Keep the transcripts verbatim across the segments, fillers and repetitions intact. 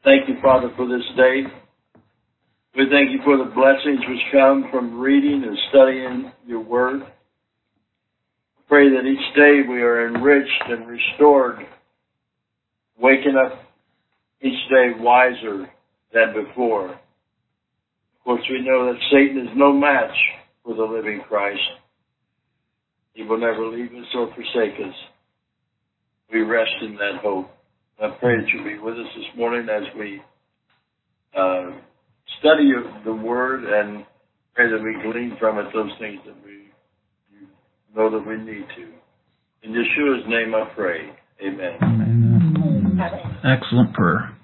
Thank you, Father, for this day. We thank you for the blessings which come from reading and studying your word. Pray that each day we are enriched and restored, waking up each day wiser than before. Of course, we know that Satan is no match for the living Christ. He will never leave us or forsake us. We rest in that hope. I pray that you'll be with us this morning as we uh, study the Word, and pray that we glean from it those things that we know that we need to. In Yeshua's name I pray. Amen. Amen. Excellent prayer.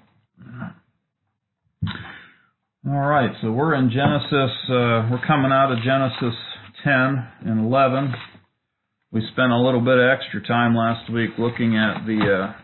All right, so we're in Genesis. Uh, we're coming out of Genesis ten and eleven. We spent a little bit of extra time last week looking at the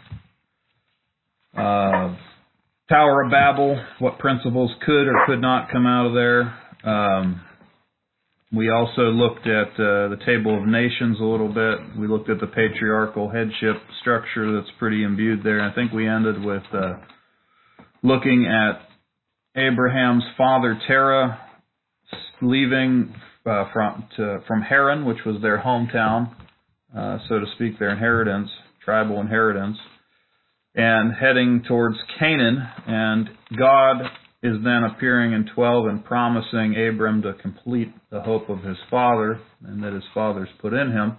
uh, uh, Tower of Babel, what principles could or could not come out of there. Um, we also looked at uh, the Table of Nations a little bit. We looked at the patriarchal headship structure that's pretty imbued there. I think we ended with uh, looking at Abraham's father Terah leaving uh, from to, from Haran, which was their hometown, uh, so to speak, their inheritance, tribal inheritance, and heading towards Canaan. And God is then appearing in twelve and promising Abram to complete the hope of his father, and that his father's put in him,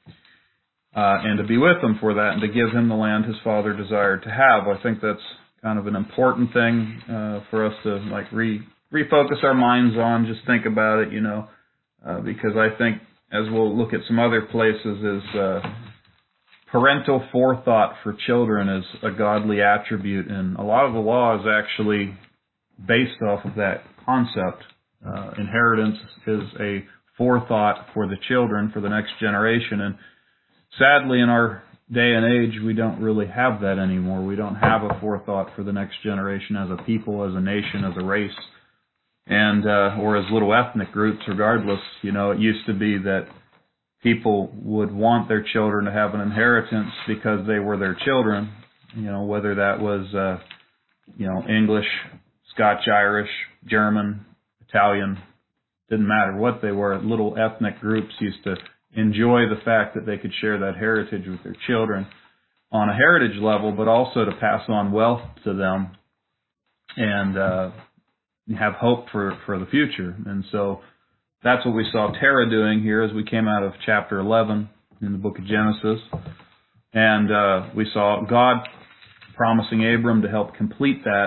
uh, and to be with him for that, and to give him the land his father desired to have. I think that's kind of an important thing uh, for us to like re refocus our minds on. Just think about it, you know, uh, because I think, as we'll look at some other places, is uh, parental forethought for children is a godly attribute, and a lot of the law is actually based off of that concept. Uh, inheritance is a forethought for the children, for the next generation, and sadly in our day and age, we don't really have that anymore. We don't have a forethought for the next generation as a people, as a nation, as a race, and uh, or as little ethnic groups, regardless. You know, it used to be that people would want their children to have an inheritance because they were their children, you know, whether that was, uh, you know, English, Scotch, Irish, German, Italian, didn't matter what they were. Little ethnic groups used to enjoy the fact that they could share that heritage with their children on a heritage level, but also to pass on wealth to them and uh, have hope for, for the future. And so that's what we saw Terah doing here as we came out of chapter eleven in the book of Genesis. And uh, we saw God promising Abram to help complete that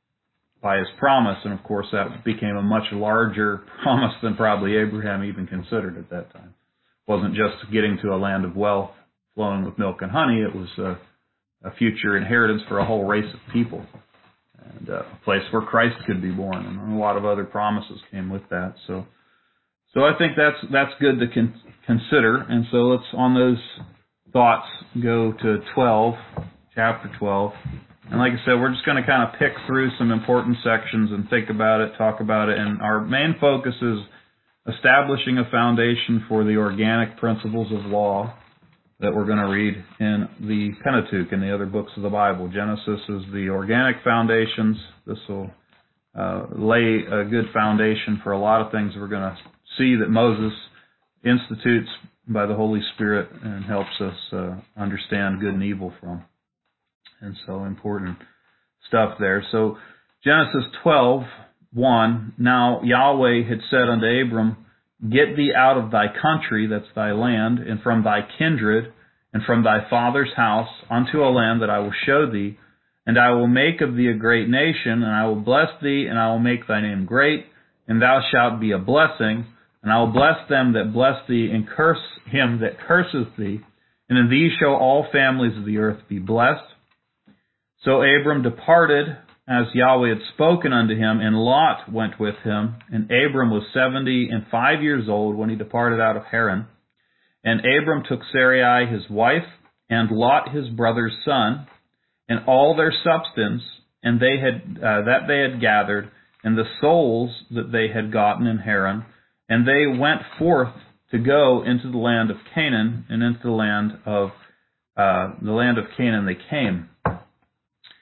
by his promise. And of course, that became a much larger promise than probably Abraham even considered at that time. It wasn't just getting to a land of wealth flowing with milk and honey. It was a, a future inheritance for a whole race of people, and a place where Christ could be born. And a lot of other promises came with that. So So I think that's that's good to con- consider. And so let's, on those thoughts, go to twelve, chapter twelve. And like I said, we're just going to kind of pick through some important sections and think about it, talk about it. And our main focus is establishing a foundation for the organic principles of law that we're going to read in the Pentateuch and the other books of the Bible. Genesis is the organic foundations. This will uh, lay a good foundation for a lot of things we're going to see that Moses institutes by the Holy Spirit and helps us uh, understand good and evil from. And so important stuff there. So Genesis twelve, one, now Yahweh had said unto Abram, Get thee out of thy country, that's thy land, and from thy kindred, and from thy father's house, unto a land that I will show thee, and I will make of thee a great nation, and I will bless thee, and I will make thy name great, and thou shalt be a blessing. And I will bless them that bless thee, and curse him that curses thee. And in thee shall all families of the earth be blessed. So Abram departed, as Yahweh had spoken unto him, and Lot went with him. And Abram was seventy and five years old when he departed out of Haran. And Abram took Sarai his wife, and Lot his brother's son, and all their substance, and they had uh, that they had gathered, and the souls that they had gotten in Haran. And they went forth to go into the land of Canaan, and into the land of uh, the land of Canaan they came.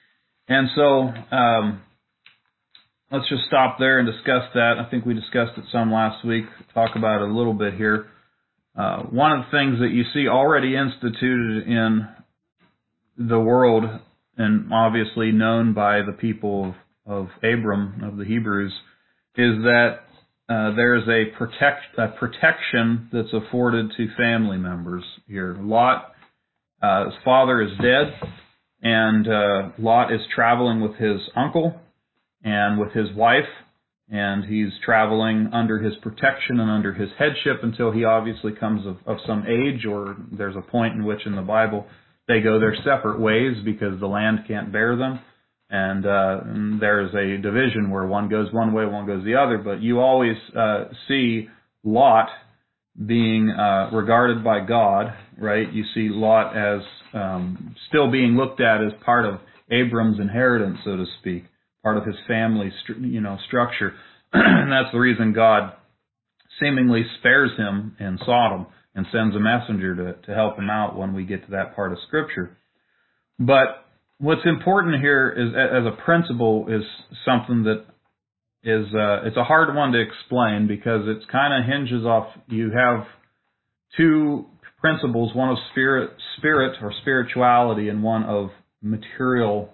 And so um, let's just stop there and discuss that. I think we discussed it some last week. Talk about it a little bit here. Uh, one of the things that you see already instituted in the world, and obviously known by the people of, of Abram, of the Hebrews, is that uh, there is a, protect, a protection that's afforded to family members here. Lot, uh, his father is dead, and uh, Lot is traveling with his uncle and with his wife, and he's traveling under his protection and under his headship until he obviously comes of, of some age, or there's a point in which in the Bible they go their separate ways because the land can't bear them. And, uh, and there's a division where one goes one way, one goes the other. But you always uh, see Lot being uh, regarded by God, right? You see Lot as um, still being looked at as part of Abram's inheritance, so to speak, part of his family, you know, structure. And that's the reason God seemingly spares him in Sodom and sends a messenger to, to help him out when we get to that part of Scripture. But what's important here is, as a principle, is something that is, uh, it's a hard one to explain because it kind of hinges off, you have two principles, one of spirit, spirit or spirituality and one of material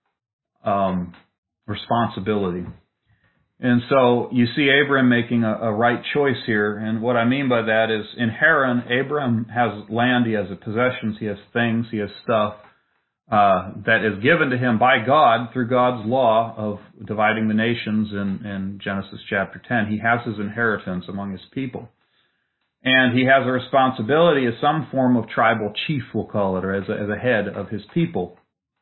um, responsibility. And so you see Abram making a, a right choice here. And what I mean by that is in Haran, Abram has land, he has possessions, he has things, he has stuff uh, that is given to him by God through God's law of dividing the nations in, in Genesis chapter ten. He has his inheritance among his people. And he has a responsibility as some form of tribal chief, we'll call it, or as a, as a head of his people.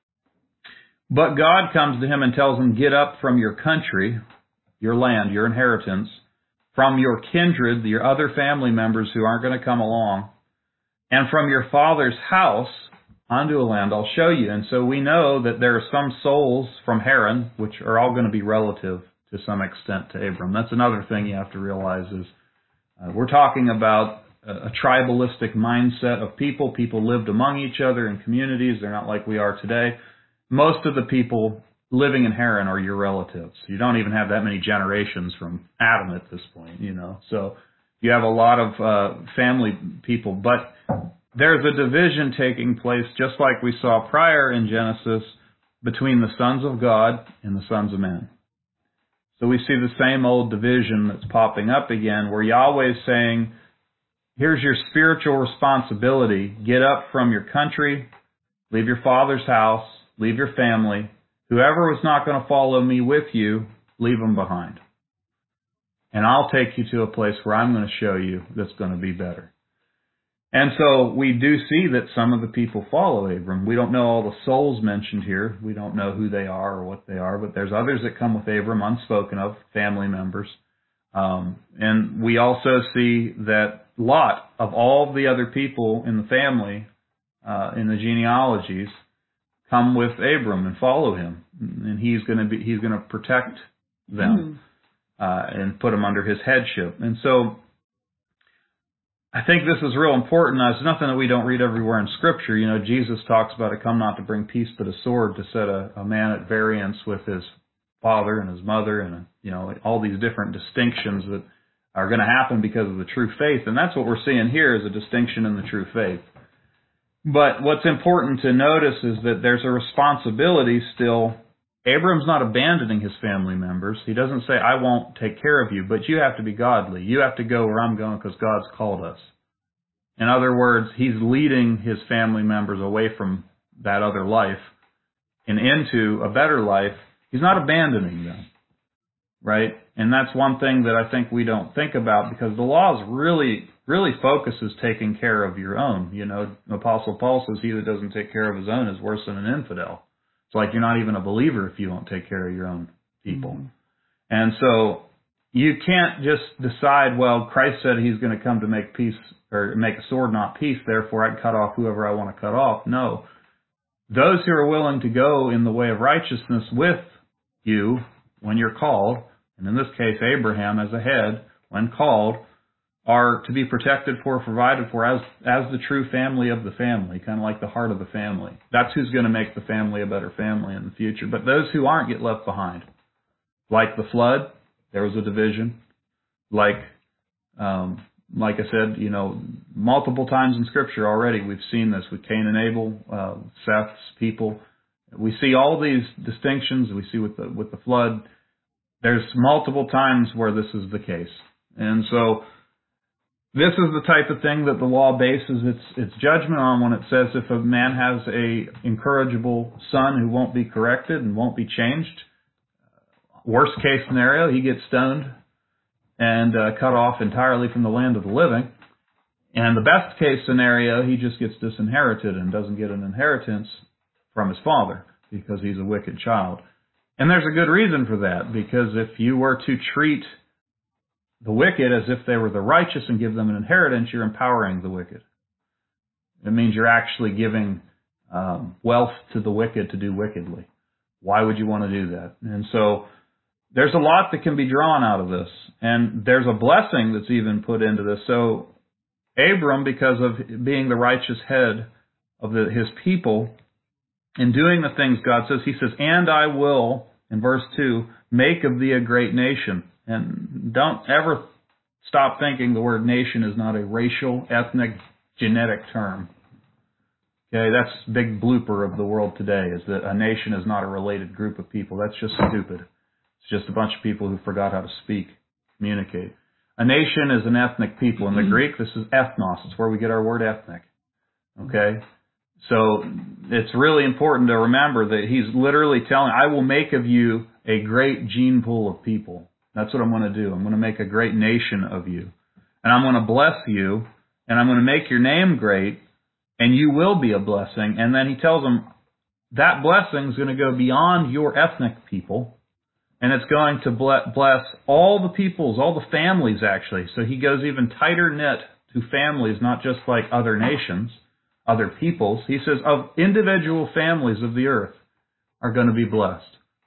But God comes to him and tells him, get up from your country, your land, your inheritance, from your kindred, your other family members who aren't going to come along, and from your father's house onto a land I'll show you. And so we know that there are some souls from Haran, which are all going to be relative to some extent to Abram. That's another thing you have to realize is uh, we're talking about a, a tribalistic mindset of people. People lived among each other in communities. They're not like we are today. Most of the people living in Haran are your relatives. You don't even have that many generations from Adam at this point, you know. So you have a lot of uh, family people. But there's a division taking place, just like we saw prior in Genesis, between the sons of God and the sons of men. So we see the same old division that's popping up again, where Yahweh is saying, here's your spiritual responsibility. Get up from your country, leave your father's house, leave your family. Whoever was not going to follow me with you, leave them behind. And I'll take you to a place where I'm going to show you that's going to be better. And so we do see that some of the people follow Abram. We don't know all the souls mentioned here. We don't know who they are or what they are, but there's others that come with Abram, unspoken of, family members. Um, and we also see that Lot, of all the other people in the family, uh, in the genealogies, come with Abram and follow him, and he's going to be he's going to protect them mm. uh, and put them under his headship. And so I think this is real important. Now, it's nothing that we don't read everywhere in Scripture. You know, Jesus talks about, "I come not to bring peace but a sword," to set a, a man at variance with his father and his mother, and you know all these different distinctions that are going to happen because of the true faith. And that's what we're seeing here is a distinction in the true faith. But what's important to notice is that there's a responsibility still. Abram's not abandoning his family members. He doesn't say, I won't take care of you, but you have to be godly. You have to go where I'm going because God's called us. In other words, he's leading his family members away from that other life and into a better life. He's not abandoning them, right? And that's one thing that I think we don't think about because the law is really... really focuses taking care of your own. You know, Apostle Paul says he that doesn't take care of his own is worse than an infidel. It's like you're not even a believer if you don't take care of your own people. Mm-hmm. And so you can't just decide, well, Christ said he's going to come to make peace or make a sword, not peace, therefore I cut off whoever I want to cut off. No. Those who are willing to go in the way of righteousness with you when you're called, and in this case Abraham as a head, when called, are to be protected for, provided for as as the true family of the family, kind of like the heart of the family. That's who's going to make the family a better family in the future. But those who aren't get left behind. Like the flood, there was a division. Like, um, like I said, you know, multiple times in Scripture already we've seen this with Cain and Abel, uh, Seth's people. We see all these distinctions. We see with the with the flood. There's multiple times where this is the case, and so. This is the type of thing that the law bases its its judgment on when it says if a man has a incorrigible son who won't be corrected and won't be changed, worst case scenario, he gets stoned and uh, cut off entirely from the land of the living. And the best case scenario, he just gets disinherited and doesn't get an inheritance from his father because he's a wicked child. And there's a good reason for that, because if you were to treat the wicked as if they were the righteous and give them an inheritance, you're empowering the wicked. It means you're actually giving um, wealth to the wicked to do wickedly. Why would you want to do that? And so there's a lot that can be drawn out of this. And there's a blessing that's even put into this. So Abram, because of being the righteous head of the, his people, and doing the things God says, he says, and I will, in verse two, make of thee a great nation. And don't ever stop thinking the word nation is not a racial, ethnic, genetic term. Okay, that's a big blooper of the world today, is that a nation is not a related group of people. That's just stupid. It's just a bunch of people who forgot how to speak, communicate. A nation is an ethnic people. In the Greek, this is ethnos. It's where we get our word ethnic. Okay? So it's really important to remember that he's literally telling, I will make of you a great gene pool of people. That's what I'm going to do. I'm going to make a great nation of you. And I'm going to bless you, and I'm going to make your name great, and you will be a blessing. And then he tells them that blessing is going to go beyond your ethnic people, and it's going to bless all the peoples, all the families, actually. So he goes even tighter knit to families, not just like other nations, other peoples. He says of individual families of the earth are going to be blessed.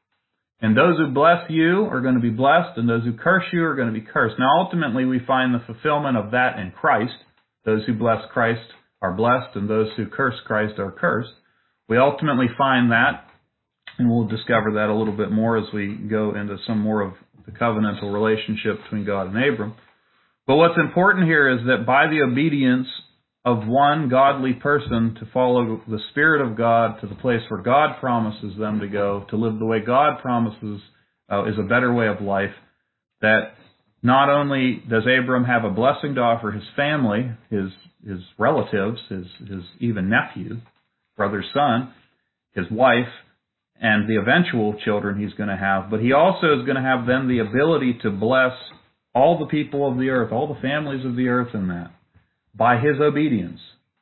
And those who bless you are going to be blessed, and those who curse you are going to be cursed. Now, ultimately, we find the fulfillment of that in Christ. Those who bless Christ are blessed, and those who curse Christ are cursed. We ultimately find that, and we'll discover that a little bit more as we go into some more of the covenantal relationship between God and Abram. But what's important here is that by the obedience of one godly person to follow the Spirit of God to the place where God promises them to go, to live the way God promises uh, is a better way of life, that not only does Abram have a blessing to offer his family, his his relatives, his, his even nephew, brother's son, his wife, and the eventual children he's going to have, but he also is going to have then the ability to bless all the people of the earth, all the families of the earth in that, by his obedience.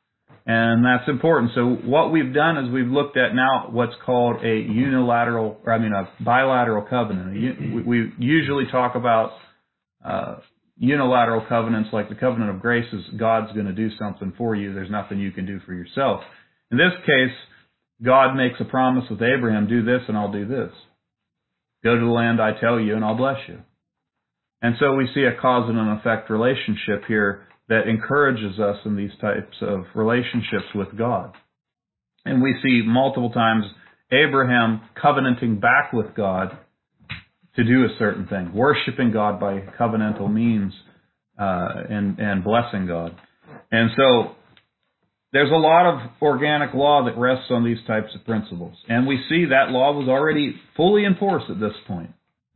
And that's important. So what we've done is we've looked at now what's called a unilateral, or I mean a bilateral covenant. We usually talk about uh, unilateral covenants like the covenant of grace is God's going to do something for you. There's nothing you can do for yourself. In this case, God makes a promise with Abraham, do this and I'll do this. Go to the land I tell you and I'll bless you. And so we see a cause and an effect relationship here that encourages us in these types of relationships with God. And we see multiple times Abraham covenanting back with God to do a certain thing, worshiping God by covenantal means uh, and, and blessing God. And so there's a lot of organic law that rests on these types of principles. And we see that law was already fully in force at this point.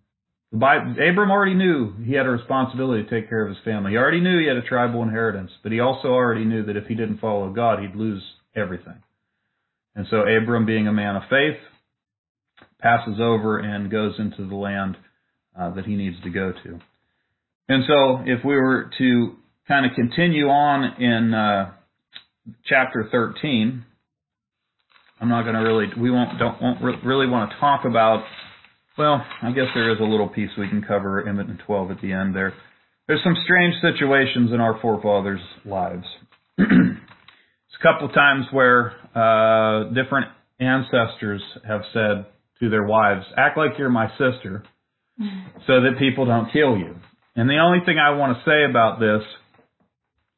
Abram already knew he had a responsibility to take care of his family. He already knew he had a tribal inheritance, but he also already knew that if he didn't follow God, he'd lose everything. And so Abram, being a man of faith, passes over and goes into the land uh, that he needs to go to. And so if we were to kind of continue on in uh, chapter thirteen, I'm not going to really, we won't, don't won't really want to talk about. Well, I guess there is a little piece we can cover in twelve at the end there. There's some strange situations in our forefathers' lives. It's a couple of times where uh, different ancestors have said to their wives, act like you're my sister so that people don't kill you. And the only thing I want to say about this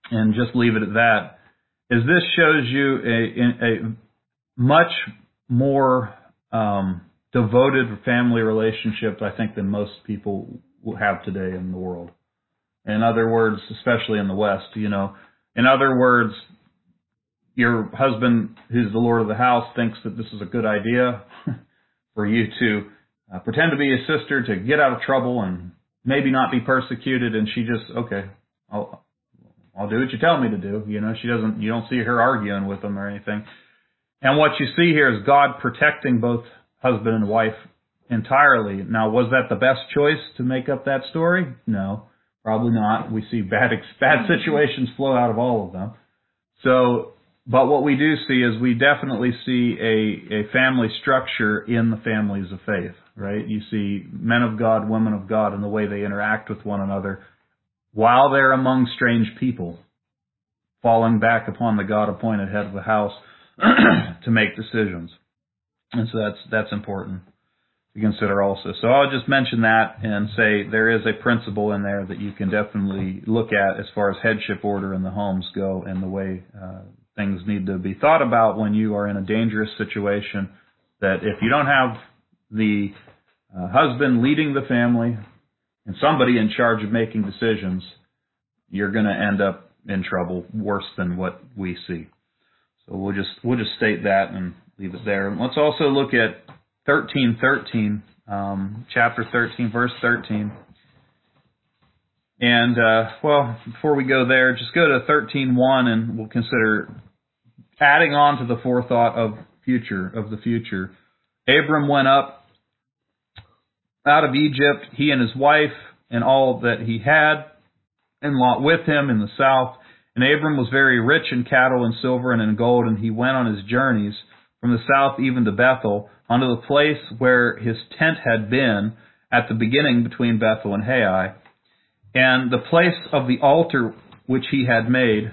and just leave it at that, is this shows you a, a much more um, devoted family relationship, I think, than most people have today in the world. In other words, especially in the West, you know, in other words, your husband, who's the Lord of the house, thinks that this is a good idea for you to uh, pretend to be his sister, to get out of trouble and maybe not be persecuted, and she just, okay, I'll, I'll do what you tell me to do. You know, she doesn't, you don't see her arguing with him or anything. And what you see here is God protecting both husband and wife entirely. Now, was that the best choice to make up that story? No, probably not. We see bad, bad situations flow out of all of them. So, but what we do see is we definitely see a, a family structure in the families of faith, right? You see men of God, women of God, and the way they interact with one another while they're among strange people, falling back upon the God-appointed head of the house to make decisions. And so that's that's important to consider also. So I'll just mention that and say there is a principle in there that you can definitely look at as far as headship order in the homes go and the way uh, things need to be thought about when you are in a dangerous situation, that if you don't have the uh, husband leading the family and somebody in charge of making decisions, you're going to end up in trouble worse than what we see. So we'll just we'll just state that and leave it there. Let's also look at thirteen thirteen, um, chapter thirteen, verse thirteen. And, uh, well, before we go there, just go to thirteen one, and we'll consider adding on to the forethought of future, of the future. Abram went up out of Egypt, he and his wife, and all that he had, and Lot with him in the south. And Abram was very rich in cattle and silver and in gold, and he went on his journeys from the south even to Bethel, unto the place where his tent had been at the beginning between Bethel and Hai, and the place of the altar which he had made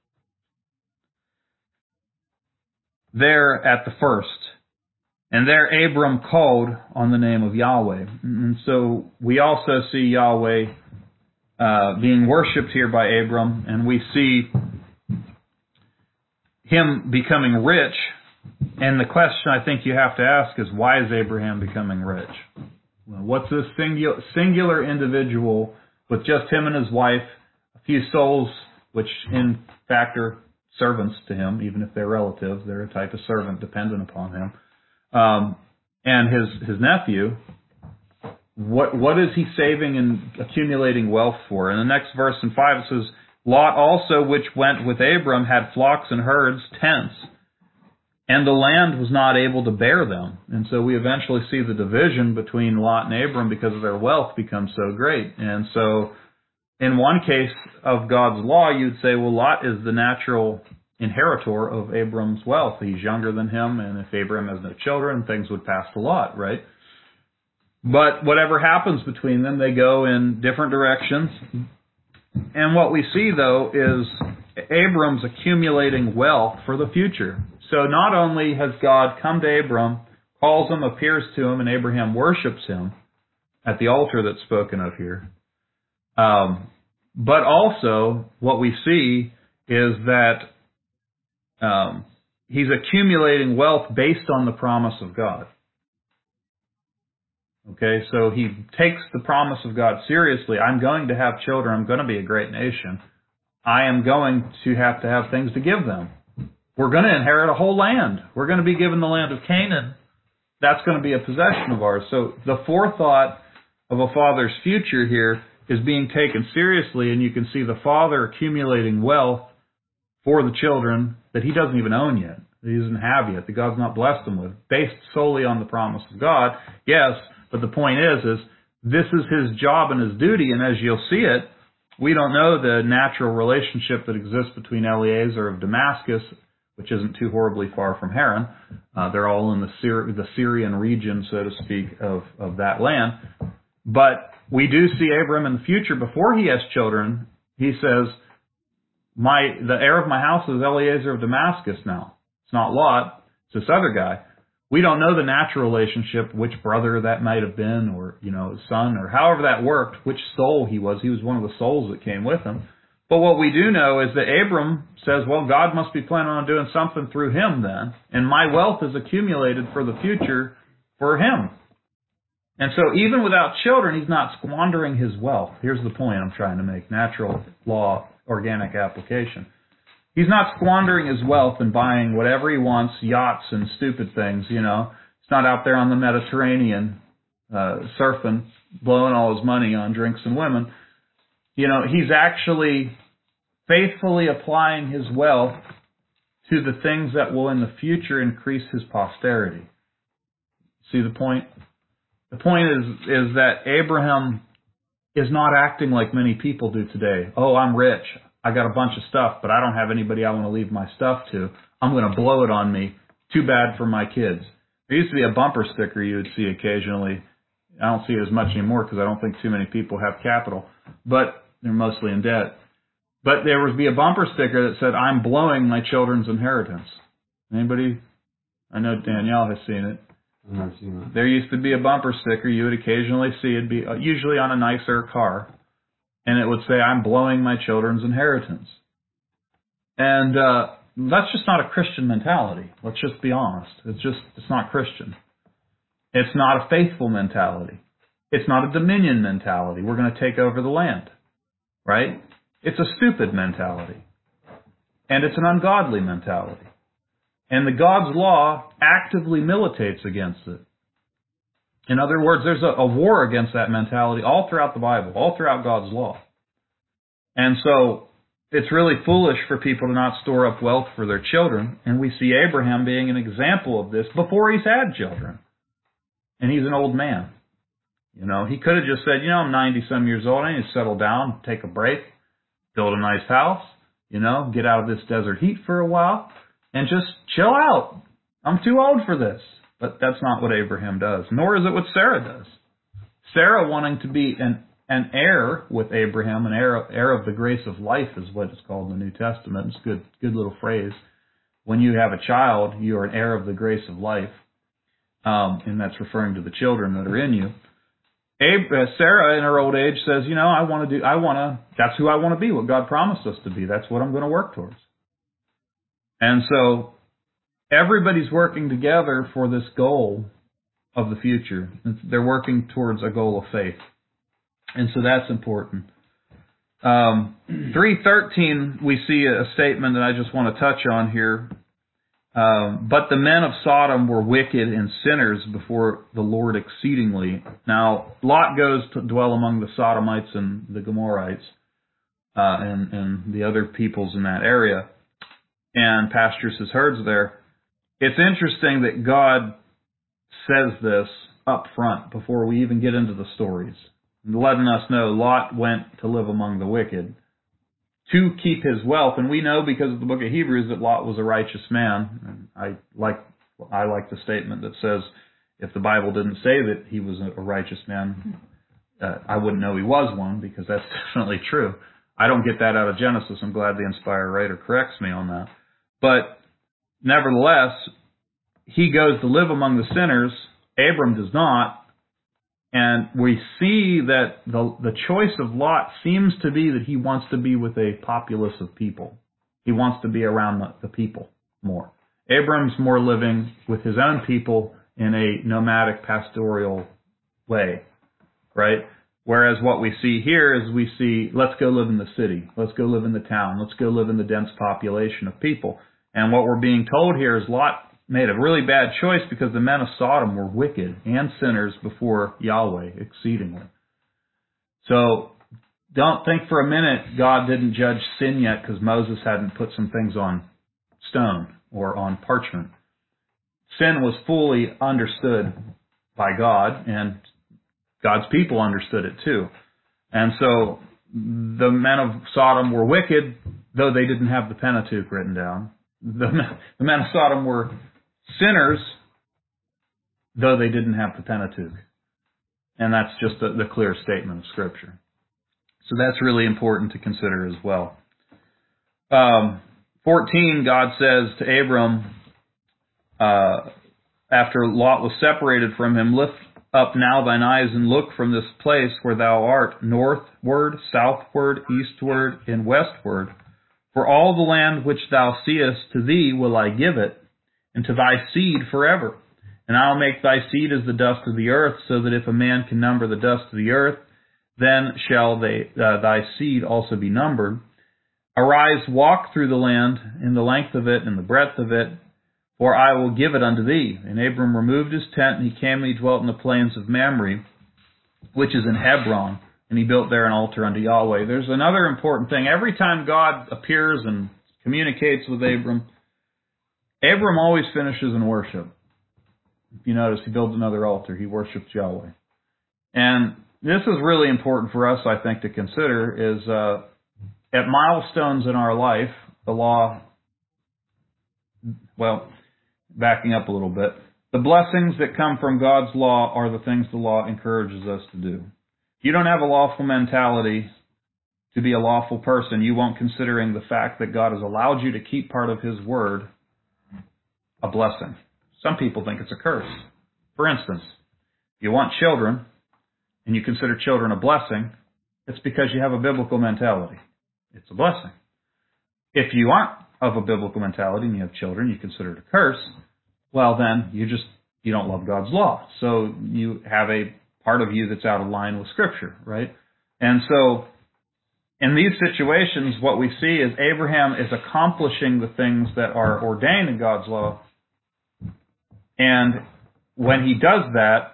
there at the first. And there Abram called on the name of Yahweh. And so we also see Yahweh uh, being worshipped here by Abram, and we see him becoming rich. And the question I think you have to ask is, why is Abraham becoming rich? Well, what's this singular, singular individual with just him and his wife, a few souls, which in fact are servants to him, even if they're relatives, they're a type of servant dependent upon him, um, and his, his nephew, what what is he saving and accumulating wealth for? In the next verse in five it says, Lot also, which went with Abram, had flocks and herds, tents, and the land was not able to bear them. And so we eventually see the division between Lot and Abram because of their wealth become so great. And so in one case of God's law, you'd say, well, Lot is the natural inheritor of Abram's wealth. He's younger than him, and if Abram has no children, things would pass to Lot, right? But whatever happens between them, they go in different directions. And what we see, though, is Abram's accumulating wealth for the future. So not only has God come to Abram, calls him, appears to him, and Abraham worships him at the altar that's spoken of here, um, but also what we see is that um, he's accumulating wealth based on the promise of God. Okay, so he takes the promise of God seriously. I'm going to have children. I'm going to be a great nation. I am going to have to have things to give them. We're going to inherit a whole land. We're going to be given the land of Canaan. That's going to be a possession of ours. So the forethought of a father's future here is being taken seriously, and you can see the father accumulating wealth for the children that he doesn't even own yet, that he doesn't have yet, that God's not blessed him with, based solely on the promise of God. Yes, but the point is, is this is his job and his duty, and as you'll see it, we don't know the natural relationship that exists between Eliezer of Damascus, which isn't too horribly far from Haran. Uh, they're all in the, Syri- the Syrian region, so to speak, of, of that land. But we do see Abram in the future, before he has children, he says, "My the heir of my house is Eliezer of Damascus now." It's not Lot, it's this other guy. We don't know the natural relationship, which brother that might have been, or, you know, son, or however that worked, which soul he was. He was one of the souls that came with him. But what we do know is that Abram says, well, God must be planning on doing something through him then, and my wealth is accumulated for the future for him. And so even without children, he's not squandering his wealth. Here's the point I'm trying to make, natural law, organic application. He's not squandering his wealth and buying whatever he wants, yachts and stupid things, you know. He's not out there on the Mediterranean uh, surfing, blowing all his money on drinks and women. You know, he's actually faithfully applying his wealth to the things that will in the future increase his posterity. See the point? The point is, is that Abraham is not acting like many people do today. Oh, I'm rich. I got a bunch of stuff, but I don't have anybody I want to leave my stuff to. I'm going to blow it on me. Too bad for my kids. There used to be a bumper sticker you would see occasionally. I don't see it as much anymore because I don't think too many people have capital, but they're mostly in debt. But there would be a bumper sticker that said, I'm blowing my children's inheritance. Anybody? I know Danielle has seen it. I've never seen that. There used to be a bumper sticker you would occasionally see. It'd be usually on a nicer car. And it would say, I'm blowing my children's inheritance. And uh, that's just not a Christian mentality. Let's just be honest. It's just, it's not Christian. It's not a faithful mentality. It's not a dominion mentality. We're going to take over the land. Right? It's a stupid mentality. And it's an ungodly mentality. And the God's law actively militates against it. In other words, there's a, a war against that mentality all throughout the Bible, all throughout God's law. And so it's really foolish for people to not store up wealth for their children. And we see Abraham being an example of this before he's had children. And he's an old man. You know, he could have just said, you know, I'm ninety-some years old. I need to settle down, take a break, build a nice house, you know, get out of this desert heat for a while, and just chill out. I'm too old for this. But that's not what Abraham does, nor is it what Sarah does. Sarah wanting to be an, an heir with Abraham, an heir, heir of the grace of life is what it's called in the New Testament. It's a good, good little phrase. When you have a child, you are an heir of the grace of life, um, and that's referring to the children that are in you. Ab- uh, Sarah, in her old age, says, you know, I want to do, I want to, that's who I want to be, what God promised us to be. That's what I'm going to work towards. And so everybody's working together for this goal of the future. They're working towards a goal of faith. And so that's important. Um, three thirteen, we see a statement that I just want to touch on here. Um, but the men of Sodom were wicked and sinners before the Lord exceedingly. Now, Lot goes to dwell among the Sodomites and the Gomorrites uh, and, and the other peoples in that area and pastures his herds there. It's interesting that God says this up front before we even get into the stories, letting us know Lot went to live among the wicked to keep his wealth. And we know because of the book of Hebrews that Lot was a righteous man. And I like I like the statement that says if the Bible didn't say that he was a righteous man, uh, I wouldn't know he was one, because that's definitely true. I don't get that out of Genesis. I'm glad the inspired writer corrects me on that. But nevertheless, he goes to live among the sinners. Abram does not. And we see that the the choice of Lot seems to be that he wants to be with a populace of people. He wants to be around the, the people more. Abram's more living with his own people in a nomadic pastoral way, right? Whereas what we see here is we see, let's go live in the city. Let's go live in the town. Let's go live in the dense population of people. And what we're being told here is Lot made a really bad choice because the men of Sodom were wicked and sinners before Yahweh exceedingly. So don't think for a minute God didn't judge sin yet because Moses hadn't put some things on stone or on parchment. Sin was fully understood by God, and God's people understood it too. And so the men of Sodom were wicked, though they didn't have the Pentateuch written down. The men, the men of Sodom were sinners, though they didn't have the Pentateuch. And that's just the, the clear statement of Scripture. So that's really important to consider as well. Um, fourteen, God says to Abram, uh, after Lot was separated from him, lift up now thine eyes and look from this place where thou art, northward, southward, eastward, and westward. For all the land which thou seest, to thee will I give it, and to thy seed forever. And I'll make thy seed as the dust of the earth, so that if a man can number the dust of the earth, then shall they, uh, thy seed also be numbered. Arise, walk through the land, in the length of it and the breadth of it, for I will give it unto thee. And Abram removed his tent, and he came and he dwelt in the plains of Mamre, which is in Hebron, and he built there an altar unto Yahweh. There's another important thing. Every time God appears and communicates with Abram, Abram always finishes in worship. If you notice, he builds another altar. He worships Yahweh. And this is really important for us, I think, to consider, is uh, at milestones in our life, the law, well, backing up a little bit, the blessings that come from God's law are the things the law encourages us to do. If you don't have a lawful mentality to be a lawful person, you won't considering the fact that God has allowed you to keep part of His Word a blessing. Some people think it's a curse. For instance, if you want children and you consider children a blessing, it's because you have a biblical mentality. It's a blessing. If you aren't of a biblical mentality and you have children, you consider it a curse, well then you just, you don't love God's law. So you have a part of you that's out of line with Scripture, right? And so in these situations, what we see is Abraham is accomplishing the things that are ordained in God's law. And when he does that,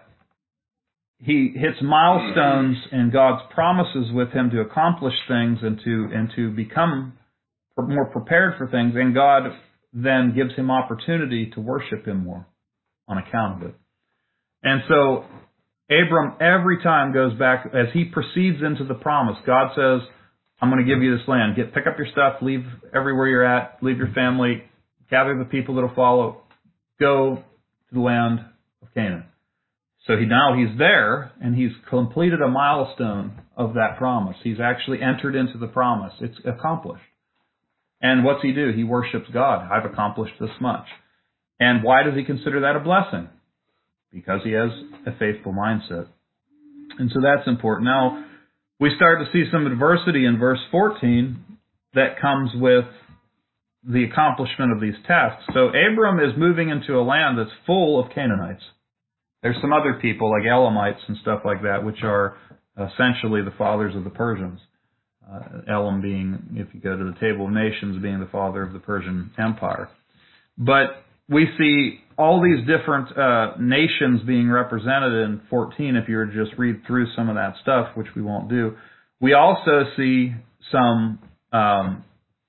he hits milestones in God's promises with him to accomplish things and to and to become more prepared for things. And God then gives him opportunity to worship Him more on account of it. And so Abram every time goes back, as he proceeds into the promise, God says, I'm going to give you this land. Get Pick up your stuff, leave everywhere you're at, leave your family, gather the people that will follow, go to the land of Canaan. So he now he's there, and he's completed a milestone of that promise. He's actually entered into the promise. It's accomplished. And what's he do? He worships God. I've accomplished this much. And why does he consider that a blessing? Because he has a faithful mindset. And so that's important. Now, we start to see some adversity in verse fourteen that comes with the accomplishment of these tasks. So Abram is moving into a land that's full of Canaanites. There's some other people like Elamites and stuff like that, which are essentially the fathers of the Persians. Uh, Elam being, if you go to the Table of Nations, being the father of the Persian Empire. But we see all these different uh, nations being represented in fourteen, if you were to just read through some of that stuff, which we won't do. We also see some um,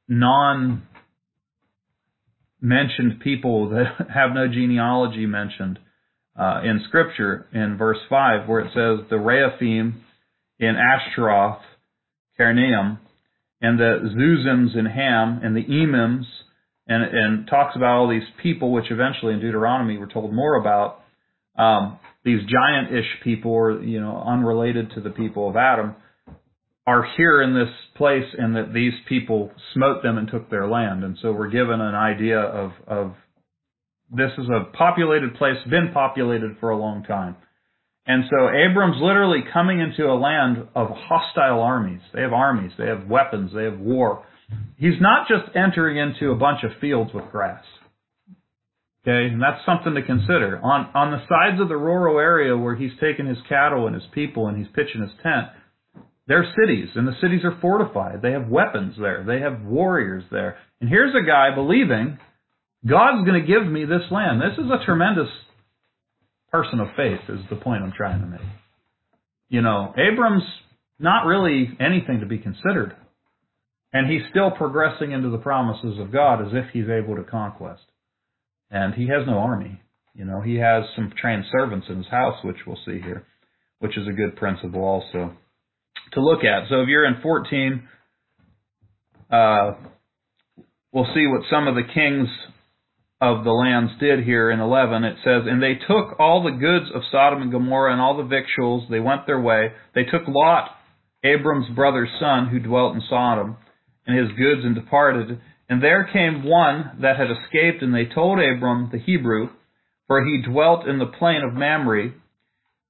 non-mentioned people that have no genealogy mentioned uh, in Scripture in verse five, where it says the Rephaim in Ashtaroth, Carneum, and the Zuzims in Ham, and the Emims, and, and talks about all these people, which eventually in Deuteronomy we're told more about. Um, these giant-ish people, or you know, unrelated to the people of Adam, are here in this place, and that these people smote them and took their land. And so we're given an idea of, of this is a populated place, been populated for a long time. And so Abram's literally coming into a land of hostile armies. They have armies, they have weapons, they have war. He's not just entering into a bunch of fields with grass. Okay, and that's something to consider. On on the sides of the rural area where he's taken his cattle and his people and he's pitching his tent, they're cities, and the cities are fortified. They have weapons there. They have warriors there. And here's a guy believing, God's going to give me this land. This is a tremendous person of faith, is the point I'm trying to make. You know, Abram's not really anything to be considered. And he's still progressing into the promises of God as if he's able to conquest. And he has no army. You know, he has some trained servants in his house, which we'll see here, which is a good principle also to look at. So if you're in fourteen, uh, we'll see what some of the kings of the lands did here in eleven. It says, and they took all the goods of Sodom and Gomorrah and all the victuals. They went their way. They took Lot, Abram's brother's son, who dwelt in Sodom, and his goods, and departed. And there came one that had escaped, and they told Abram the Hebrew, for he dwelt in the plain of Mamre,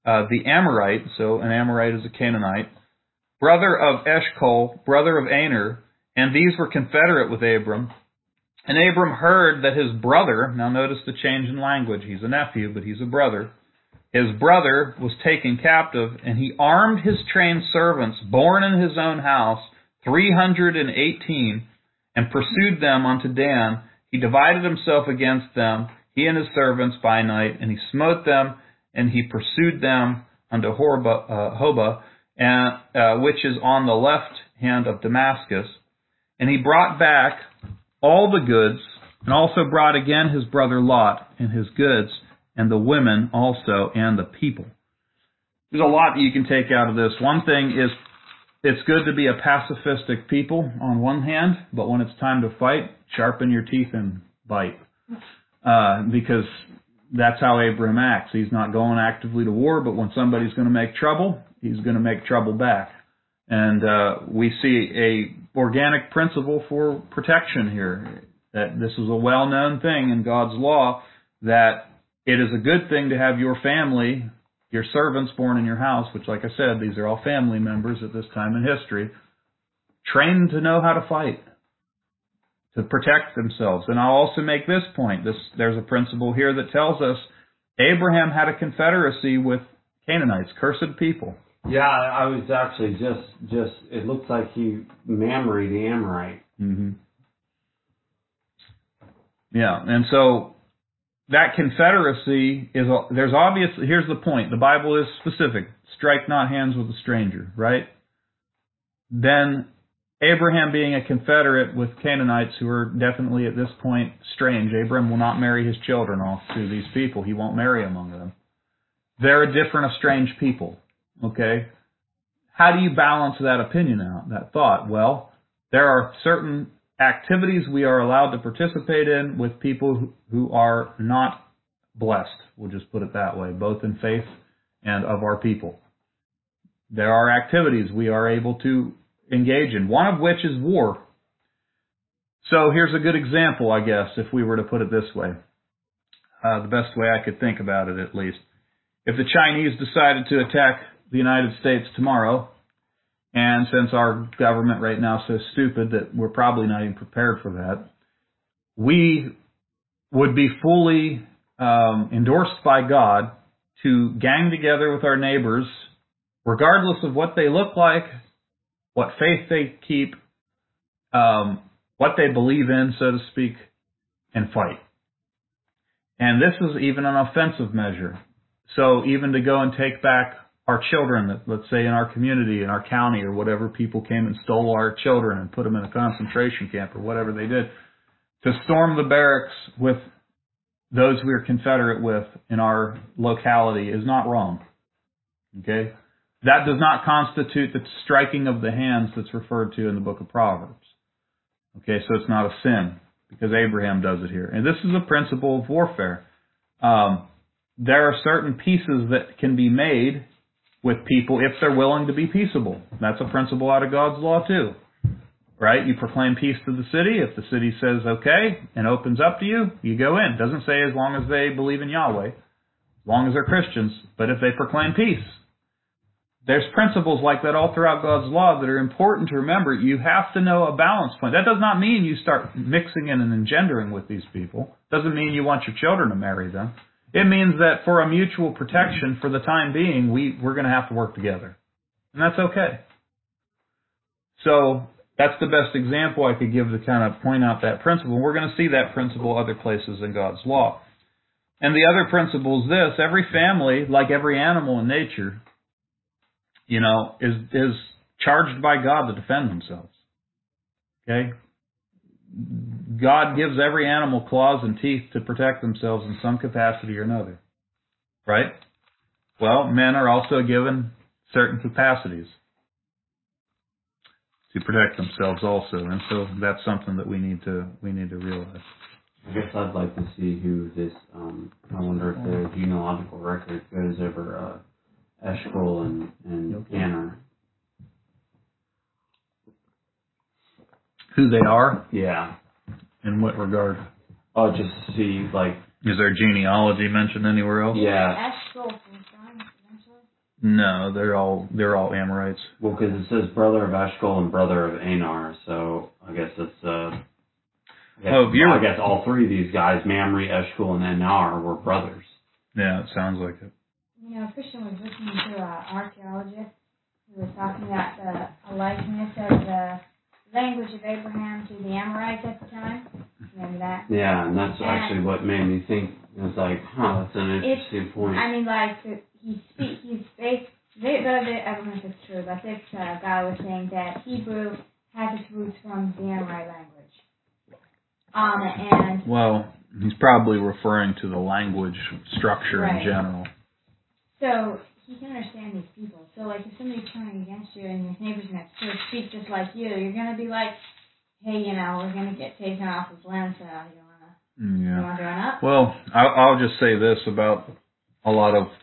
uh, the Amorite, so an Amorite is a Canaanite, brother of Eshcol, brother of Aner, and these were confederate with Abram. And Abram heard that his brother, now notice the change in language, he's a nephew, but he's a brother, his brother was taken captive, and he armed his trained servants, born in his own house, three hundred and eighteen, and pursued them unto Dan. He divided himself against them, he and his servants, by night, and he smote them, and he pursued them unto Horba, uh, Hobah, and, uh, which is on the left hand of Damascus. And he brought back all the goods, and also brought again his brother Lot and his goods, and the women also, and the people. There's a lot that you can take out of this. One thing is, it's good to be a pacifistic people on one hand, but when it's time to fight, sharpen your teeth and bite. Uh, because that's how Abraham acts. He's not going actively to war, but when somebody's going to make trouble, he's going to make trouble back. And uh, we see a organic principle for protection here. That this is a well-known thing in God's law, that it is a good thing to have your family, your servants born in your house, which, like I said, these are all family members at this time in history, trained to know how to fight, to protect themselves. And I'll also make this point. This, there's a principle here that tells us Abraham had a confederacy with Canaanites, cursed people. Yeah, I was actually just, just it looks like he married the Amorite. Mm-hmm. Yeah, and so that confederacy is, there's obviously, here's the point, the Bible is specific, strike not hands with a stranger, right? Then Abraham being a confederate with Canaanites who are definitely at this point strange, Abraham will not marry his children off to these people, he won't marry among them. They're a different, a strange people. Okay? How do you balance that opinion out, that thought? Well, there are certain activities we are allowed to participate in with people who are not blessed. We'll just put it that way, both in faith and of our people. There are activities we are able to engage in, one of which is war. So here's a good example, I guess, if we were to put it this way. Uh, the best way I could think about it, at least. If the Chinese decided to attack the United States tomorrow, and since our government right now is so stupid that we're probably not even prepared for that, we would be fully um, endorsed by God to gang together with our neighbors, regardless of what they look like, what faith they keep, um, what they believe in, so to speak, and fight. And this is even an offensive measure. So even to go and take back our children, let's say in our community, in our county, or whatever, people came and stole our children and put them in a concentration camp or whatever they did, to storm the barracks with those we are confederate with in our locality is not wrong. Okay? That does not constitute the striking of the hands that's referred to in the book of Proverbs. Okay, so it's not a sin, because Abraham does it here. And this is a principle of warfare. Um, there are certain pieces that can be made with people if they're willing to be peaceable. That's a principle out of God's law too. Right? You proclaim peace to the city. If the city says okay and opens up to you, you go in. It doesn't say as long as they believe in Yahweh, as long as they're Christians, but if they proclaim peace. There's principles like that all throughout God's law that are important to remember. You have to know a balance point. That does not mean you start mixing in and engendering with these people. It doesn't mean you want your children to marry them. It means that for a mutual protection, for the time being, we, we're going to have to work together. And that's okay. So that's the best example I could give to kind of point out that principle. We're going to see that principle other places in God's law. And the other principle is this: every family, like every animal in nature, you know, is is charged by God to defend themselves. Okay? God gives every animal claws and teeth to protect themselves in some capacity or another. Right? Well, men are also given certain capacities to protect themselves also, and so that's something that we need to we need to realize. I guess I'd like to see who this, um, I wonder if the genealogical record goes over uh, Eshcol and, and Aner. Who they are? Yeah. In what regard? Oh, just to see, like... Is there genealogy mentioned anywhere else? Yeah. Eshcol from John, eventually. No, they're all they're all Amorites. Well, because it says brother of Eshcol and brother of Anar, so I guess it's. Uh, I guess, Oh, you're, I guess all three of these guys, Mamre, Eshcol, and Anar, were brothers. Yeah, it sounds like it. You know, Christian was listening to an archaeologist who was talking about the a likeness of the language of Abraham to the Amorites at the time. Remember that? Yeah, and that's and actually what made me think. It was like, huh, that's an interesting point. I mean, like, he speak, he's based, they, they, I don't know if it's true, but this uh, guy was saying that Hebrew has its roots from the Amorite language. Um, and Well, he's probably referring to the language structure right. in general. So he can understand these people. So, like, if somebody's turning against you and your neighbors next door speak just like you, you're going to be like, hey, you know, we're going to get taken off of land, so you want to Yeah. you want to run up? Well, I'll, I'll just say this about a lot of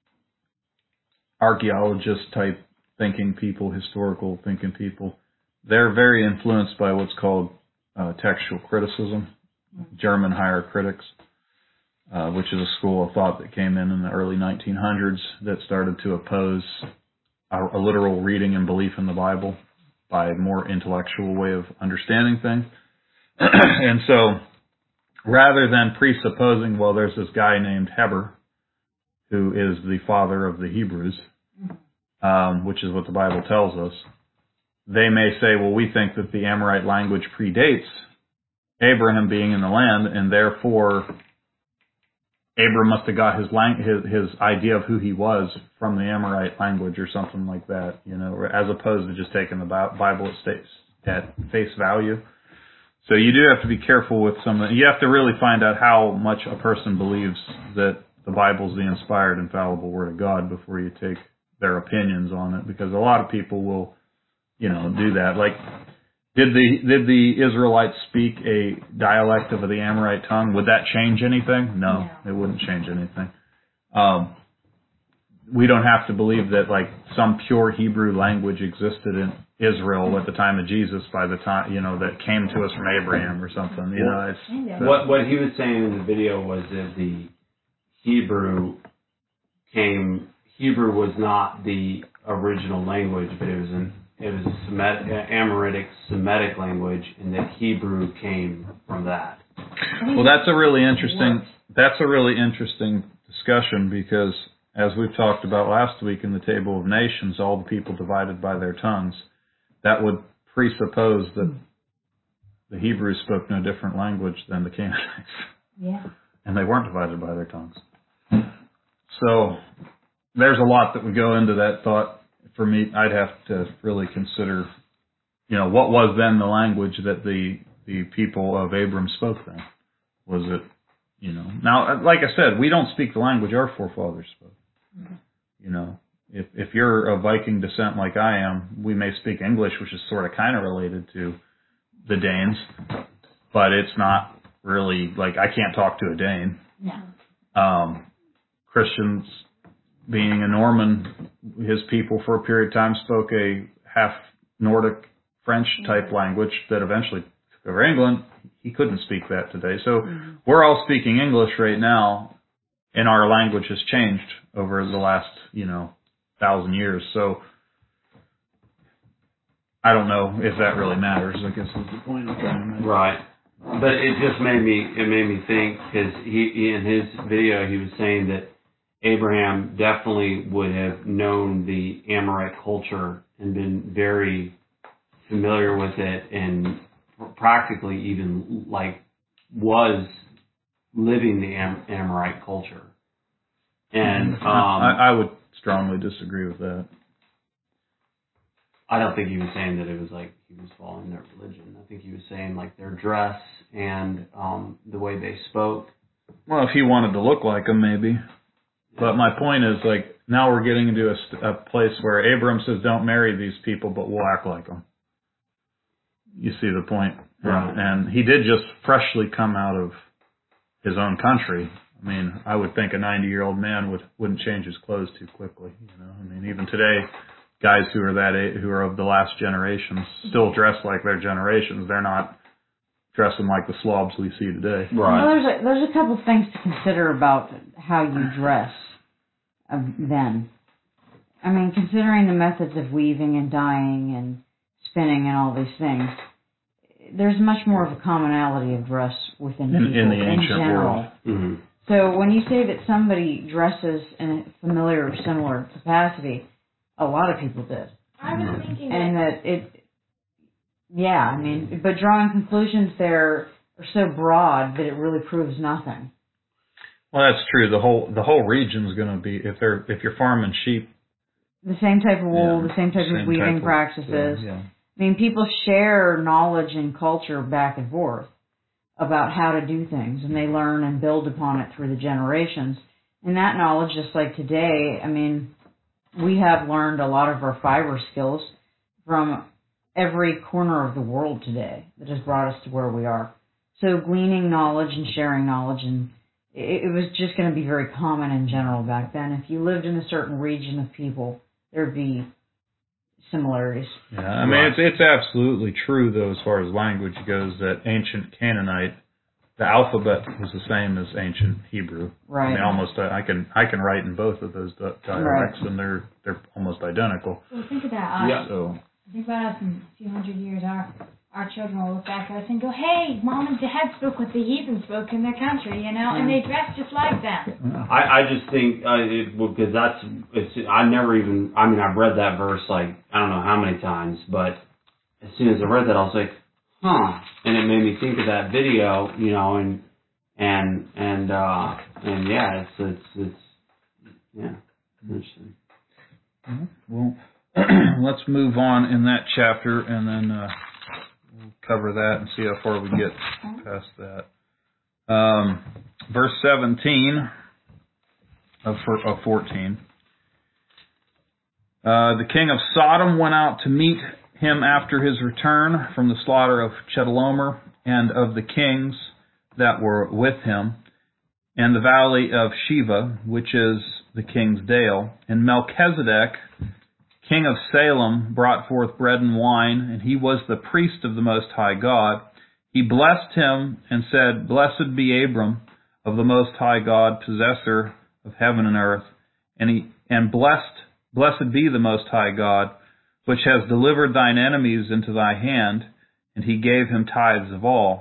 archaeologist type thinking people, historical thinking people. They're very influenced by what's called uh, textual criticism, mm-hmm. German higher critics, uh, which is a school of thought that came in in the early nineteen hundreds that started to oppose a, a literal reading and belief in the Bible by a more intellectual way of understanding things. And so, rather than presupposing, well, there's this guy named Heber, who is the father of the Hebrews, um, which is what the Bible tells us, they may say, well, we think that the Amorite language predates Abraham being in the land, and therefore Abram must have got his, lang- his his idea of who he was from the Amorite language or something like that, you know, as opposed to just taking the Bible at face, at face value. So you do have to be careful with some. You have to really find out how much a person believes that the Bible is the inspired, infallible Word of God before you take their opinions on it, because a lot of people will, you know, do that. Like, did the did the Israelites speak a dialect of the Amorite tongue? Would that change anything? No, no. It wouldn't change anything. Um, we don't have to believe that like some pure Hebrew language existed in Israel at the time of Jesus by the time, you know, that came to us from Abraham or something. You know, it's, what what he was saying in the video was that the Hebrew came. Hebrew was not the original language, but it was an it was a Semitic, Amoritic Semitic language, and that Hebrew came from that. Well, that's a really interesting that's a really interesting discussion, because as we've talked about last week in the Table of Nations, all the people divided by their tongues, that would presuppose that the Hebrews spoke no different language than the Canaanites. Yeah. And they weren't divided by their tongues. So there's a lot that would go into that thought. For me, I'd have to really consider, you know, what was then the language that the the people of Abram spoke then? Was it, you know, now, like I said, we don't speak the language our forefathers spoke. Mm-hmm. You know, if if you're of Viking descent like I am, we may speak English, which is sort of kind of related to the Danes, but it's not really, like, I can't talk to a Dane. No. Um, Christians, being a Norman, his people for a period of time spoke a half Nordic French type mm-hmm. language that eventually took over England. He couldn't speak that today. So mm-hmm. we're all speaking English right now, and our language has changed over the last, you know, thousand years. So I don't know if that really matters, I guess is the point I'm trying to make. Right. But it just made me, it made me think, because he, he, in his video, he was saying that Abraham definitely would have known the Amorite culture and been very familiar with it, and practically even like was living the Am- Amorite culture. And um, I, I would strongly disagree with that. I don't think he was saying that it was like he was following their religion. I think he was saying like their dress and um, the way they spoke. Well, if he wanted to look like them, maybe. But my point is, like, now we're getting into a, a place where Abram says, don't marry these people, but we'll act like them. You see the point? Right. And, and he did just freshly come out of his own country. I mean, I would think a ninety-year-old man would, wouldn't change his clothes too quickly. You know, I mean, even today, guys who are that age, who are of the last generations still dress like their generations. They're not dressing like the slobs we see today. Right. Well, there's a, there's a couple of things to consider about how you dress uh, then. I mean, considering the methods of weaving and dyeing and spinning and all these things, there's much more of a commonality of dress within in, people in the ancient in general. world. Mm-hmm. So when you say that somebody dresses in a familiar or similar capacity, a lot of people did. I was thinking And that it, yeah, I mean, but drawing conclusions there are so broad that it really proves nothing. Well, that's true. The whole the whole region's going to be, if they're if you're farming sheep, The same type of wool, yeah, the same type same of weaving type of- practices. Yeah, yeah. I mean, people share knowledge and culture back and forth about how to do things, and they learn and build upon it through the generations. And that knowledge, just like today, I mean, we have learned a lot of our fiber skills from every corner of the world today that has brought us to where we are. So gleaning knowledge and sharing knowledge, and it, it was just going to be very common in general back then. If you lived in a certain region of people, there'd be similarities. Yeah, I mean, it's it's absolutely true, though, as far as language goes, that ancient Canaanite, the alphabet was the same as ancient Hebrew. Right. I mean, almost, uh, I can I can write in both of those di- dialects, and they're they're almost identical. Well, think about us. Yeah. So, Think about us in a few hundred years. Our our children will look back at us and go, "Hey, mom and dad spoke what the heathen spoke in their country, you know, and they dressed just like them." I, I just think uh, it, because that's it's I never even I mean I've read that verse like I don't know how many times, but as soon as I read that I was like, huh, and it made me think of that video, you know, and and and uh, and yeah, it's it's it's yeah, interesting. well, let's move on in that chapter, and then uh, we'll cover that and see how far we get past that. Um, verse seventeen of, of fourteen. Uh, the king of Sodom went out to meet him after his return from the slaughter of Chedorlaomer and of the kings that were with him, and the valley of Sheva, which is the king's dale. And Melchizedek, king of Salem, brought forth bread and wine, and he was the priest of the Most High God. He blessed him and said, "Blessed be Abram of the Most High God, possessor of heaven and earth, and he and blessed, blessed be the Most High God, which has delivered thine enemies into thy hand." And he gave him tithes of all.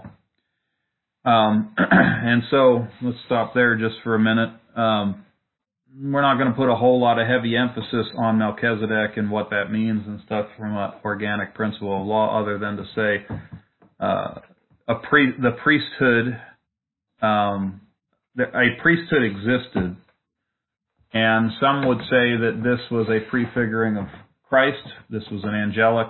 Um, and so let's stop there just for a minute. Um, we're not going to put a whole lot of heavy emphasis on Melchizedek and what that means and stuff from an organic principle of law, other than to say uh, a pre- the priesthood, um, a priesthood existed, and some would say that this was a prefiguring of Christ. This was an angelic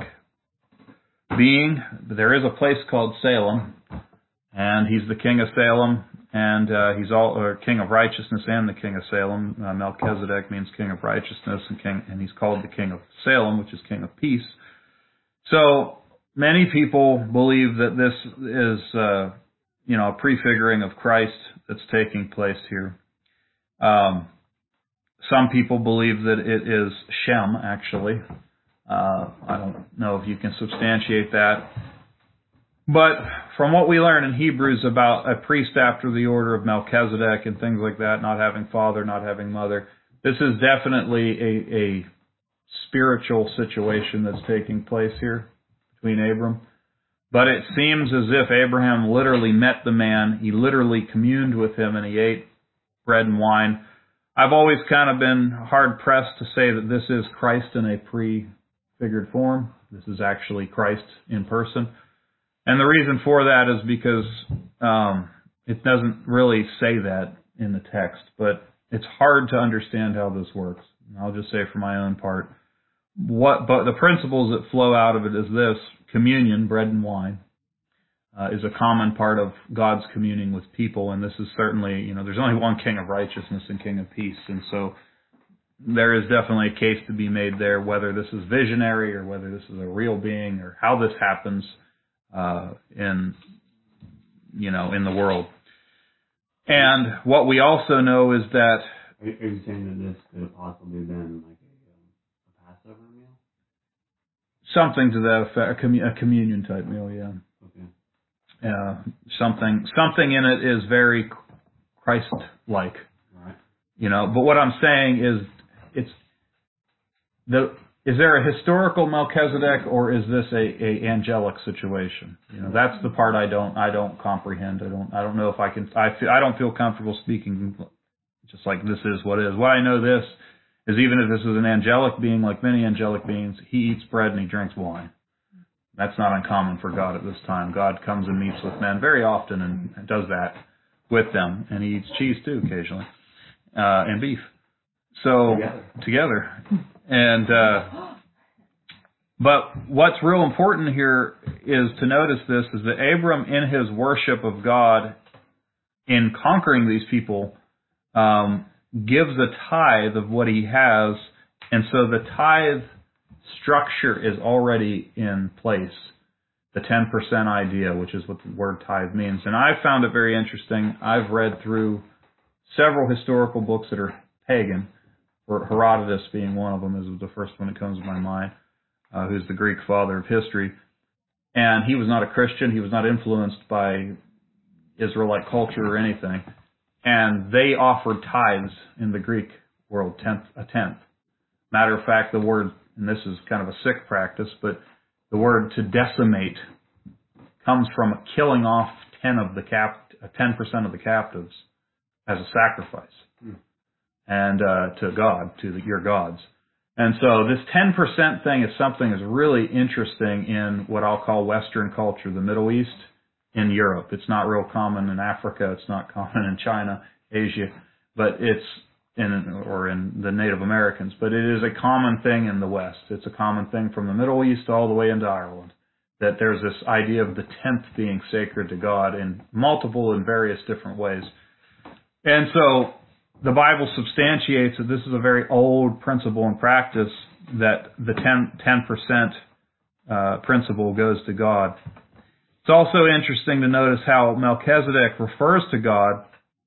being. There is a place called Salem, and he's the king of Salem, and uh, he's all or king of righteousness and the king of Salem. Uh, Melchizedek means king of righteousness, and king, and he's called the king of Salem, which is king of peace. So many people believe that this is, uh, you know, a prefiguring of Christ that's taking place here. Um, some people believe that it is Shem, actually. Uh, I don't know if you can substantiate that. But from what we learn in Hebrews about a priest after the order of Melchizedek and things like that, not having father, not having mother, this is definitely a, a spiritual situation that's taking place here between Abram. But it seems as if Abraham literally met the man, he literally communed with him, and he ate bread and wine. I've always kind of been hard-pressed to say that this is Christ in a prefigured form. This is actually Christ in person. And the reason for that is because um, it doesn't really say that in the text, but it's hard to understand how this works. And I'll just say for my own part, what but the principles that flow out of it is this: communion, bread and wine, uh, is a common part of God's communing with people, and this is certainly, you know, there's only one King of righteousness and King of peace, and so there is definitely a case to be made there, whether this is visionary or whether this is a real being or how this happens. Uh, in, you know, in the world. And what we also know is that... Are you, are you saying that this could have possibly been like a, um, a Passover meal? Something to that effect, a, commun- a communion type meal, yeah. Okay. Uh, something, something in it is very Christ-like. Right. You know, but what I'm saying is it's the is there a historical Melchizedek, or is this a, a angelic situation? You know, that's the part I don't I don't comprehend. I don't I don't know if I can I feel, I don't feel comfortable speaking just like this is what is. What I know this is, even if this is an angelic being, like many angelic beings, he eats bread and he drinks wine. That's not uncommon for God at this time. God comes and meets with men very often and does that with them, and he eats cheese too occasionally, uh, and beef. So together, together. and uh, but what's real important here is to notice this: is that Abram, in his worship of God, in conquering these people, um, gives a tithe of what he has, and so the tithe structure is already in place. The ten percent idea, which is what the word tithe means. And I found it very interesting. I've read through several historical books that are pagan, or Herodotus being one of them is the first one that comes to my mind, uh, who's the Greek father of history. And he was not a Christian. He was not influenced by Israelite culture or anything. And they offered tithes in the Greek world, tenth, a tenth. Matter of fact, the word, and this is kind of a sick practice, but the word to decimate comes from killing off ten of the cap, ten percent of the captives as a sacrifice, mm. and uh, to God, to the, your gods. And so this ten percent thing is something that's really interesting in what I'll call Western culture, the Middle East, in Europe. It's not real common in Africa. It's not common in China, Asia, but it's in, or in the Native Americans, but it is a common thing in the West. It's a common thing from the Middle East all the way into Ireland, that there's this idea of the tenth being sacred to God in multiple and various different ways. And so the Bible substantiates that this is a very old principle and practice, that the ten percent uh, principle goes to God. It's also interesting to notice how Melchizedek refers to God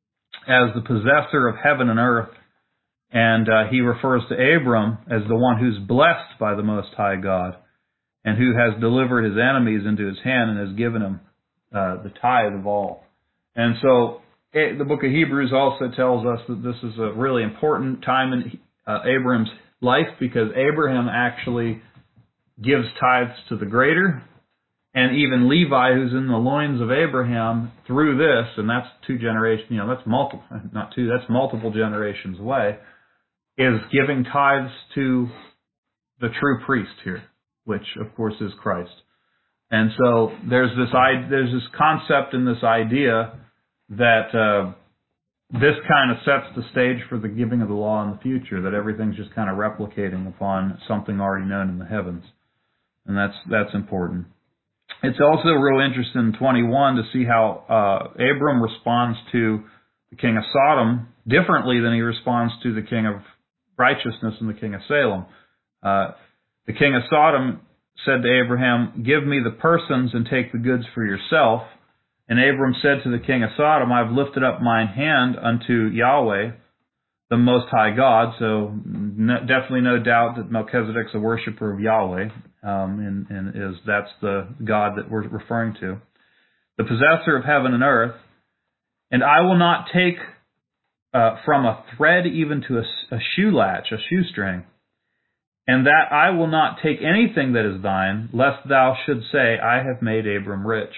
as the possessor of heaven and earth, and uh, he refers to Abram as the one who's blessed by the Most High God, and who has delivered his enemies into his hand and has given him uh, the tithe of all. And so it, the book of Hebrews also tells us that this is a really important time in uh, Abram's life, because Abraham actually gives tithes to the greater, and even Levi, who's in the loins of Abraham, through this, and that's two generations, you know, that's multiple, not two, that's multiple generations away, is giving tithes to the true priest here, which of course is Christ. And so there's this there's this concept and this idea that uh, this kind of sets the stage for the giving of the law in the future, that everything's just kind of replicating upon something already known in the heavens. And that's that's important. It's also real interesting in twenty-one to see how uh, Abram responds to the king of Sodom differently than he responds to the king of righteousness and the king of Salem. Uh, the king of Sodom said to Abraham, "Give me the persons and take the goods for yourself." And Abram said to the king of Sodom, "I've lifted up mine hand unto Yahweh, the Most High God." So no, definitely no doubt that Melchizedek's a worshiper of Yahweh, um, and, and is that's the God that we're referring to, the possessor of heaven and earth. "And I will not take uh, from a thread even to a, a shoe latch, a shoestring, and that I will not take anything that is thine, lest thou should say, I have made Abram rich.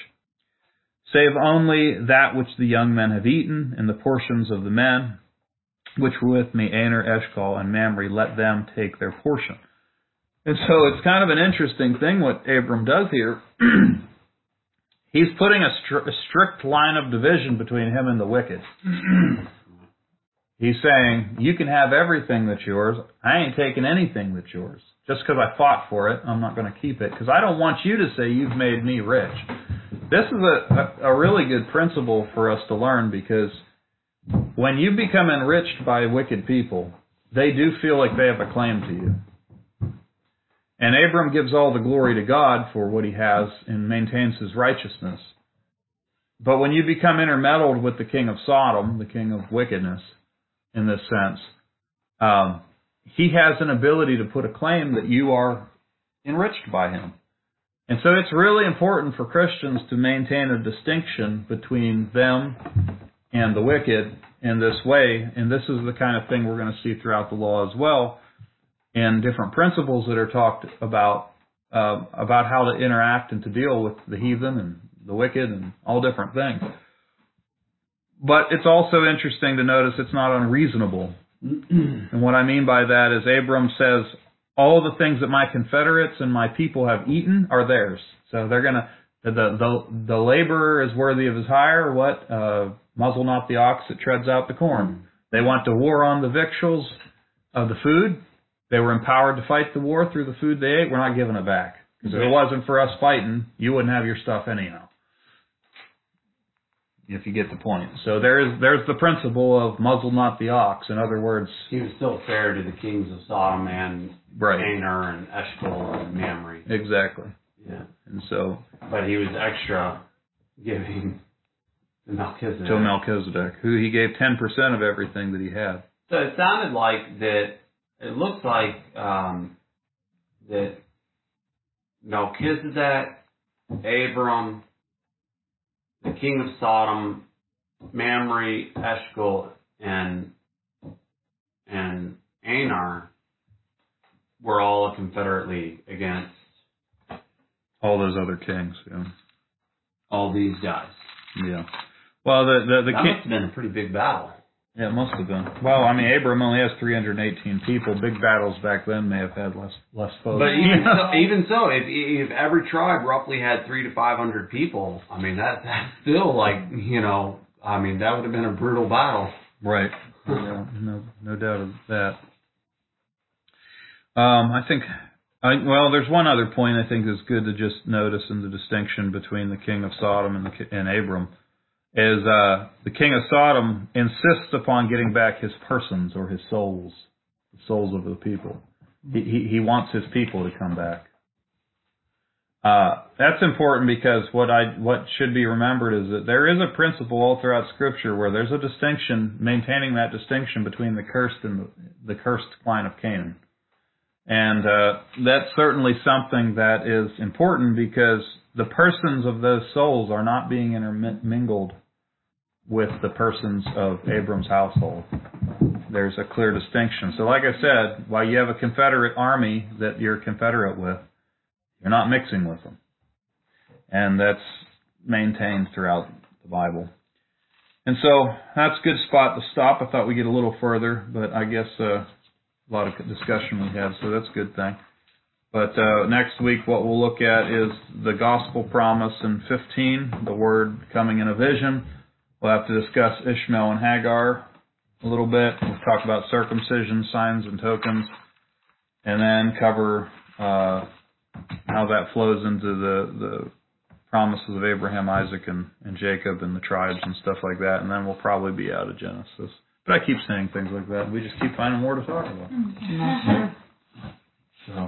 Save only that which the young men have eaten, and the portions of the men which were with me, Aner, Eshcol, and Mamre, let them take their portion." And so it's kind of an interesting thing what Abram does here. He's putting a, stri- a strict line of division between him and the wicked. He's saying, you can have everything that's yours. I ain't taking anything that's yours. Just because I fought for it, I'm not going to keep it, because I don't want you to say you've made me rich. This is a, a, a really good principle for us to learn, because when you become enriched by wicked people, they do feel like they have a claim to you. And Abram gives all the glory to God for what he has and maintains his righteousness. But when you become intermeddled with the king of Sodom, the king of wickedness, in this sense, um, he has an ability to put a claim that you are enriched by him. And so it's really important for Christians to maintain a distinction between them and the wicked in this way. And this is the kind of thing we're going to see throughout the law as well. and different principles that are talked about, uh, about how to interact and to deal with the heathen and the wicked and all different things. But it's also interesting to notice it's not unreasonable. And what I mean by that is Abram says, all the things that my confederates and my people have eaten are theirs. So they're going to, the, the the laborer is worthy of his hire. What? Uh, muzzle not the ox that treads out the corn. They want to war on the victuals of the food. They were empowered to fight the war through the food they ate. We're not giving it back. Because if it wasn't for us fighting, you wouldn't have your stuff anyhow. If you get the point. So there's there's the principle of muzzle not the ox. In other words, he was still fair to the kings of Sodom and right. Aner and Eshcol and Mamre. Exactly. Yeah. And so, but he was extra giving to Melchizedek. To Melchizedek, who he gave ten percent of everything that he had. So it sounded like that. It looks like um, that Melchizedek, Abram, the king of Sodom, Mamre, Eshcol, and and Aner were all a Confederate league against all those other kings. Yeah. All these guys. Yeah. Well, the the, the that king, must have been a pretty big battle. Yeah, it must have been. Well, I mean, Abram only has three hundred eighteen people. Big battles back then may have had less less folks. But even so, even so, if if every tribe roughly had three to five hundred people, I mean that that's still like you know, I mean that would have been a brutal battle. Right. Yeah, no no doubt of that. Um, I think. I, well, there's one other point I think is good to just notice in the distinction between the king of Sodom and the and Abram. Is uh, the king of Sodom insists upon getting back his persons or his souls, the souls of the people. He, he, he wants his people to come back. Uh, that's important because what I what should be remembered is that there is a principle all throughout Scripture where there's a distinction, maintaining that distinction between the cursed and the, the cursed line of Canaan. And uh, that's certainly something that is important because the persons of those souls are not being intermingled with the persons of Abram's household. There's a clear distinction. So like I said, while you have a Confederate army that you're Confederate with, you're not mixing with them. And that's maintained throughout the Bible. And so that's a good spot to stop. I thought we'd get a little further, but I guess uh, a lot of discussion we had, so that's a good thing. But uh, next week what we'll look at is the gospel promise in fifteen, the word coming in a vision. We'll have to discuss Ishmael and Hagar a little bit. We'll talk about circumcision, signs and tokens, and then cover uh, how that flows into the, the promises of Abraham, Isaac, and, and Jacob and the tribes and stuff like that. And then we'll probably be out of Genesis. But I keep saying things like that. We just keep finding more to talk about. Mm-hmm. So.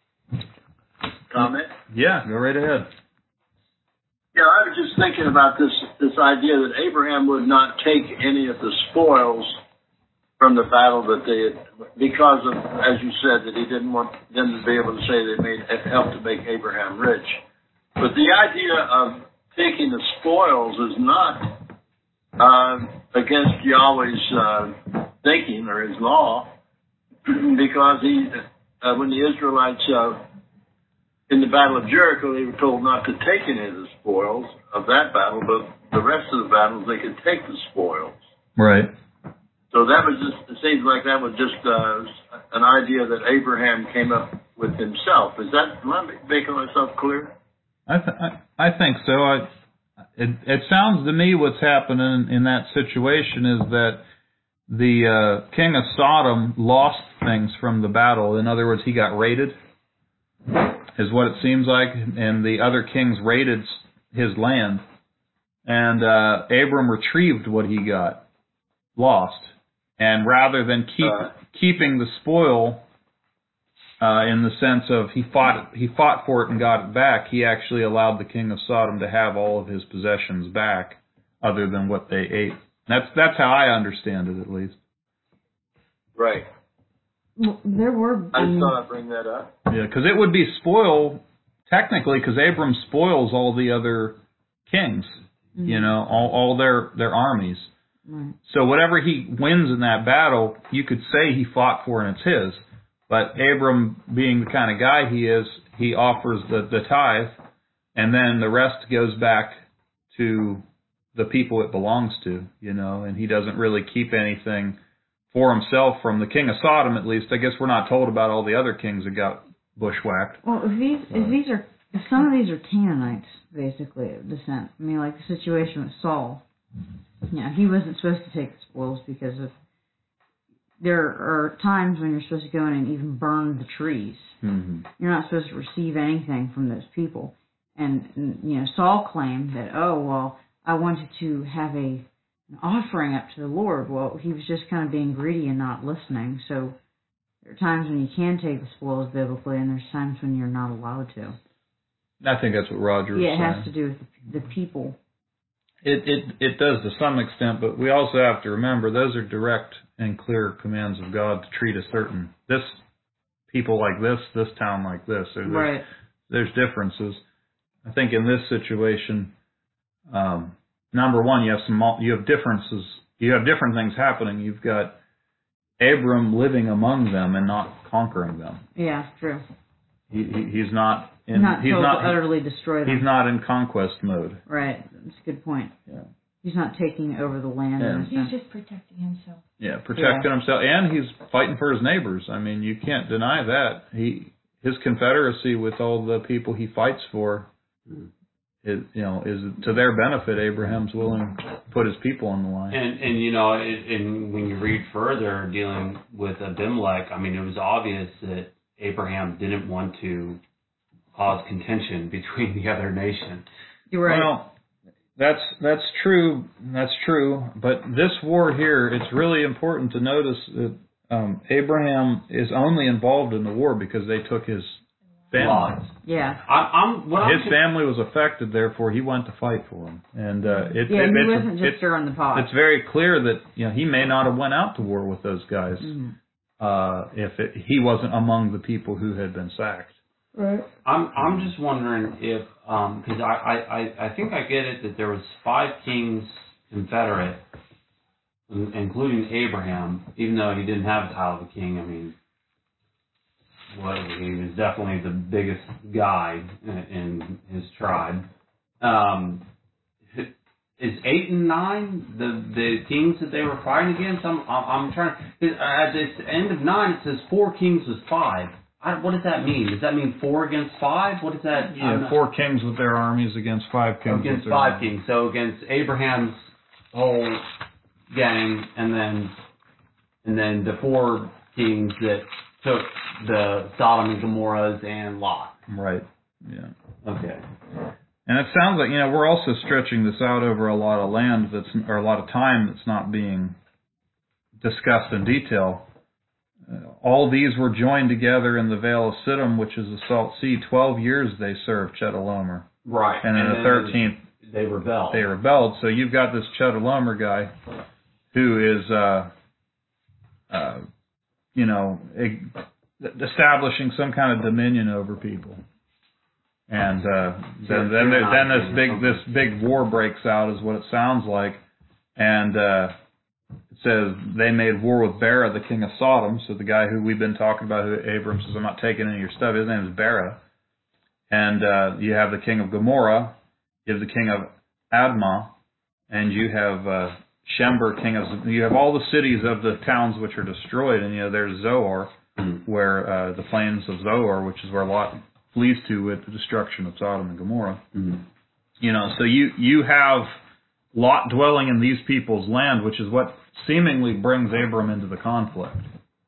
Comment? Yeah, go right ahead. Yeah, I was just thinking about this this idea that Abraham would not take any of the spoils from the battle that they had, because of, as you said, that he didn't want them to be able to say they made helped to make Abraham rich. But the idea of taking the spoils is not uh, against Yahweh's uh, thinking or his law, because he, uh, when the Israelites uh, in the Battle of Jericho, they were told not to take any of the spoils of that battle, but the rest of the battles, they could take the spoils. Right. So that was just, it seems like that was just uh, an idea that Abraham came up with himself. Is that, am I making myself clear? I, th- I, I think so. I, it, it sounds to me what's happening in that situation is that the uh, king of Sodom lost things from the battle. In other words, he got raided, is what it seems like, and the other kings raided his land, and uh, Abram retrieved what he got lost, and rather than keep uh, keeping the spoil uh, in the sense of he fought he fought for it and got it back, he actually allowed the king of Sodom to have all of his possessions back, other than what they ate. That's that's how I understand it, at least. Right. Well, there were. I just thought I'd bring that up. Yeah, because it would be spoil, technically, because Abram spoils all the other kings, mm-hmm. you know, all, all their, their armies. Mm-hmm. So whatever he wins in that battle, you could say he fought for and it's his. But But Abram, being the kind of guy he is, he offers the, the tithe, and then the rest goes back to the people it belongs to, you know, and he doesn't really keep anything for himself from the king of Sodom, at least. I guess we're not told about all the other kings that got bushwhacked. Well, if these, if these are, if some of these are Canaanites, basically, of descent. I mean, like the situation with Saul. You know, he wasn't supposed to take the spoils because of, there are times when you're supposed to go in and even burn the trees. Mm-hmm. You're not supposed to receive anything from those people. And, and, you know, Saul claimed that, oh, well, I wanted to have a an offering up to the Lord. Well, he was just kind of being greedy and not listening. So there are times when you can take the spoils biblically, and there's times when you're not allowed to. I think that's what Roger was yeah, it saying. has to do with the, the people. It, it it does to some extent, but we also have to remember those are direct and clear commands of God to treat a certain, this people like this, this town like this. There's, Right. There's differences. I think in this situation, um, number one, you have some you have differences. You have different things happening. You've got Abram living among them and not conquering them. Yeah, true. He, he he's not in not he's told not to utterly destroy them. He's not in conquest mode. Right. That's a good point. Yeah. He's not taking over the land. Yeah. In a He's sense. just protecting himself. Yeah, protecting Yeah. himself, and he's fighting for his neighbors. I mean, you can't deny that. He his confederacy with all the people he fights for, is, you know, is to their benefit. Abraham's willing to put his people on the line. And and you know, it, and when you read further, dealing with Abimelech, I mean, it was obvious that Abraham didn't want to cause contention between the other nation. You're right. Well, that's that's true. That's true. But this war here, it's really important to notice that um, Abraham is only involved in the war because they took his family. Lot. Yeah. I'm, I'm what His I'm, family was affected, therefore he went to fight for him. And uh, it, Yeah, it, he it's, wasn't just it's, stirring the pot. it's very clear that you know he may not have went out to war with those guys Mm-hmm. uh, if it, he wasn't among the people who had been sacked. Right. I'm I'm just wondering if because I, I, I, I think I get it that there was five kings confederate, in- including Abraham, even though he didn't have a title of a king. I mean, what he was definitely the biggest guy in, in his tribe. Um, is eight and nine the the kings that they were fighting against? I'm I'm trying. At the end of nine, it says four kings was five. I, what does that mean? Does that mean four against five? What does that? Yeah, four kings with their armies against five kings. Against with their five armies. kings. So against Abraham's whole gang, and then and then the four kings that took the Sodom and Gomorrahs and Lot. Right. Yeah. Okay. And it sounds like you know we're also stretching this out over a lot of land that's or a lot of time that's not being discussed in detail. Uh, all these were joined together in the Vale of Siddim, which is the Salt Sea. Twelve years they served Chedorlaomer. Right. And in and the thirteenth, they rebelled. they rebelled. So you've got this Chedorlaomer guy who is, uh, uh, you know, establishing some kind of dominion over people. And uh, then then, there, then this big this big war breaks out, is what it sounds like. And uh, it says they made war with Bera, the king of Sodom. So the guy who we've been talking about, who Abram says, I'm not taking any of your stuff, his name is Bera. And uh, you have the king of Gomorrah, you have the king of Admah, and you have uh, Shember, king of... You have all the cities of the towns which are destroyed. And, you know, there's Zoar, mm-hmm. where uh, the plains of Zoar, which is where Lot flees to with the destruction of Sodom and Gomorrah. Mm-hmm. You know, so you, you have Lot dwelling in these people's land, which is what seemingly brings Abram into the conflict.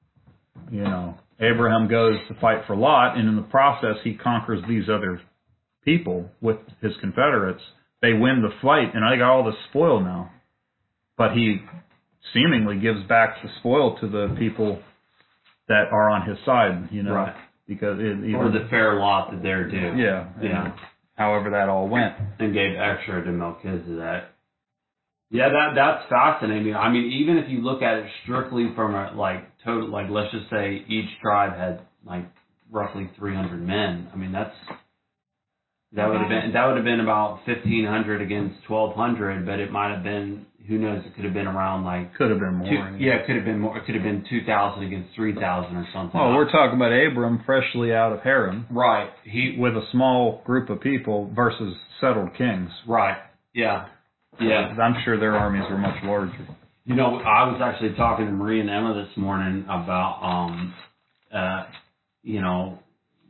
You know, Abraham goes to fight for Lot, and in the process he conquers these other people with his confederates. They win the fight, and I got all the spoil now. But he seemingly gives back the spoil to the people that are on his side, you know. Right. Because it, even, or the fair lot that they're due. Yeah. Yeah. However that all went. And gave extra to Melchizedek. Yeah, that that's fascinating. I mean, even if you look at it strictly from a like total, like let's just say each tribe had like roughly three hundred men. I mean, that's that would have been that would have been about fifteen hundred against twelve hundred, but it might have been who knows? It could have been around like Could have been more. two, yeah, it could have been more. It could have been two thousand against three thousand or something. Well, we're talking about Abram freshly out of Haran, right. He with a small group of people versus settled kings. right. Yeah. Yeah. I'm sure their armies were much larger. You know, I was actually talking to Marie and Emma this morning about, um, uh, you know,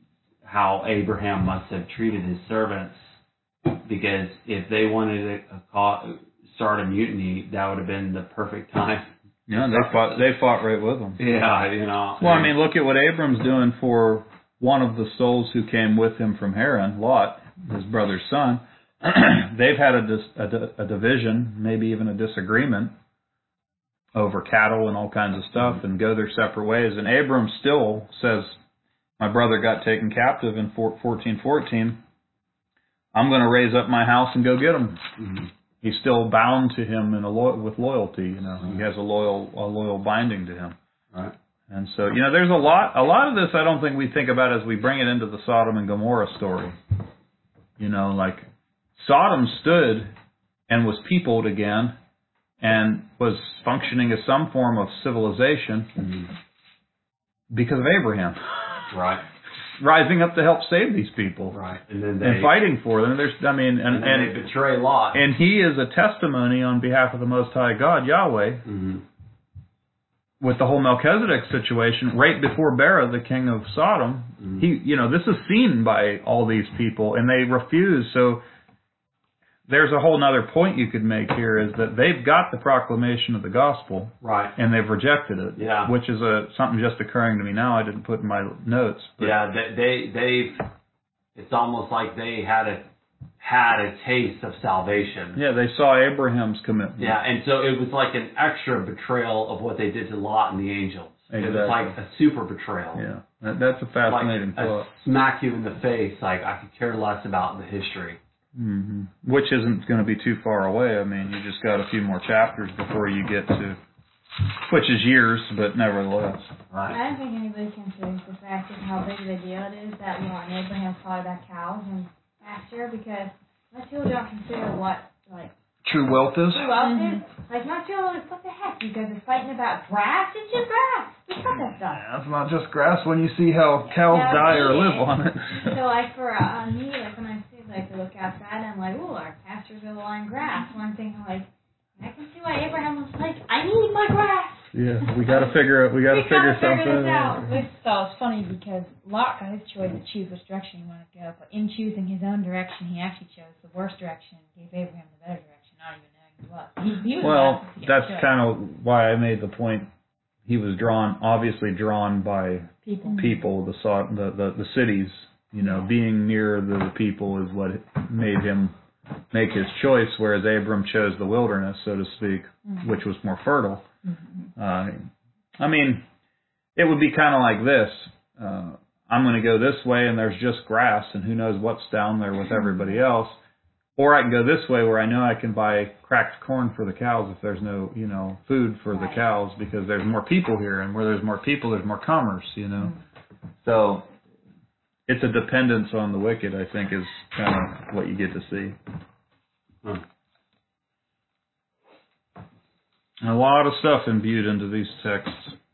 how Abraham must have treated his servants, because if they wanted to call, start a mutiny, that would have been the perfect time. Yeah, they fought. They fought right with them. Yeah, you know. Well, I mean, look at what Abram's doing for one of the souls who came with him from Haran, Lot, his brother's son. They've had a, dis, a, a division, maybe even a disagreement over cattle and all kinds of stuff, and go their separate ways. And Abram still says, my brother got taken captive in fourteen fourteen. I'm going to raise up my house and go get him. Mm-hmm. He's still bound to him in a lo- with loyalty. You know, right. He has a loyal a loyal binding to him. Right. And so, you know, there's a lot a lot of this I don't think we think about as we bring it into the Sodom and Gomorrah story. You know, like Sodom stood and was peopled again and was functioning as some form of civilization mm-hmm. because of Abraham. Right. Rising up to help save these people. Right. And then they, and fighting for them. There's I mean and, and, then and they betray Lot. And he is a testimony on behalf of the Most High God, Yahweh, mm-hmm. with the whole Melchizedek situation, right before Bera, the king of Sodom. Mm-hmm. He you know, this is seen by all these people and they refuse. So there's a whole other point you could make here, is that they've got the proclamation of the gospel, right, and they've rejected it. Yeah, which is a something just occurring to me now. I didn't put in my notes. But. Yeah, they, they they've. It's almost like they had a had a taste of salvation. Yeah, they saw Abraham's commitment. Yeah, and so it was like an extra betrayal of what they did to Lot and the angels. Exactly. It was like a super betrayal. Yeah, that, that's a fascinating like thought. A smack you in the face, like I could care less about the history. Mm-hmm. Which isn't going to be too far away. I mean, you just got a few more chapters before you get to, which is years, but nevertheless. Right. I don't think anybody considers the fact of how big of a deal it is that Lot and Abraham fought about cows and pasture, because most people don't consider what, like, true wealth is. True wealth is. Like, most people are like, what the heck? You guys are fighting about grass? It's just grass. We cut that stuff. Yeah, it's not just grass when you see how cows yeah, die or live on it. So, like, for uh, me, like, when I see, like, to look outside, I'm like, ooh, our pastures are lying grass. One thing, like, I can see why Abraham was like, I need my grass. Yeah, we got to figure it. We got to figure something out. This so it's funny because Lot got his choice to choose which direction he wanted to go, but in choosing his own direction, he actually chose the worst direction and gave Abraham the better direction, not even knowing what. He, he was well, that's kind of why I made the point. He was drawn, obviously drawn by people, people the the the, the cities. You know, yeah. Being near the people is what made him make his choice, whereas Abram chose the wilderness, so to speak, mm-hmm. which was more fertile. Mm-hmm. Uh, I mean, it would be kind of like this. Uh, I'm going to go this way, and there's just grass, and who knows what's down there with everybody else. Or I can go this way where I know I can buy cracked corn for the cows if there's no, you know, food for right. the cows, because there's more people here, and where there's more people, there's more commerce, you know. Mm-hmm. So it's a dependence on the wicked, I think, is kind of what you get to see. Hmm. A lot of stuff imbued into these texts.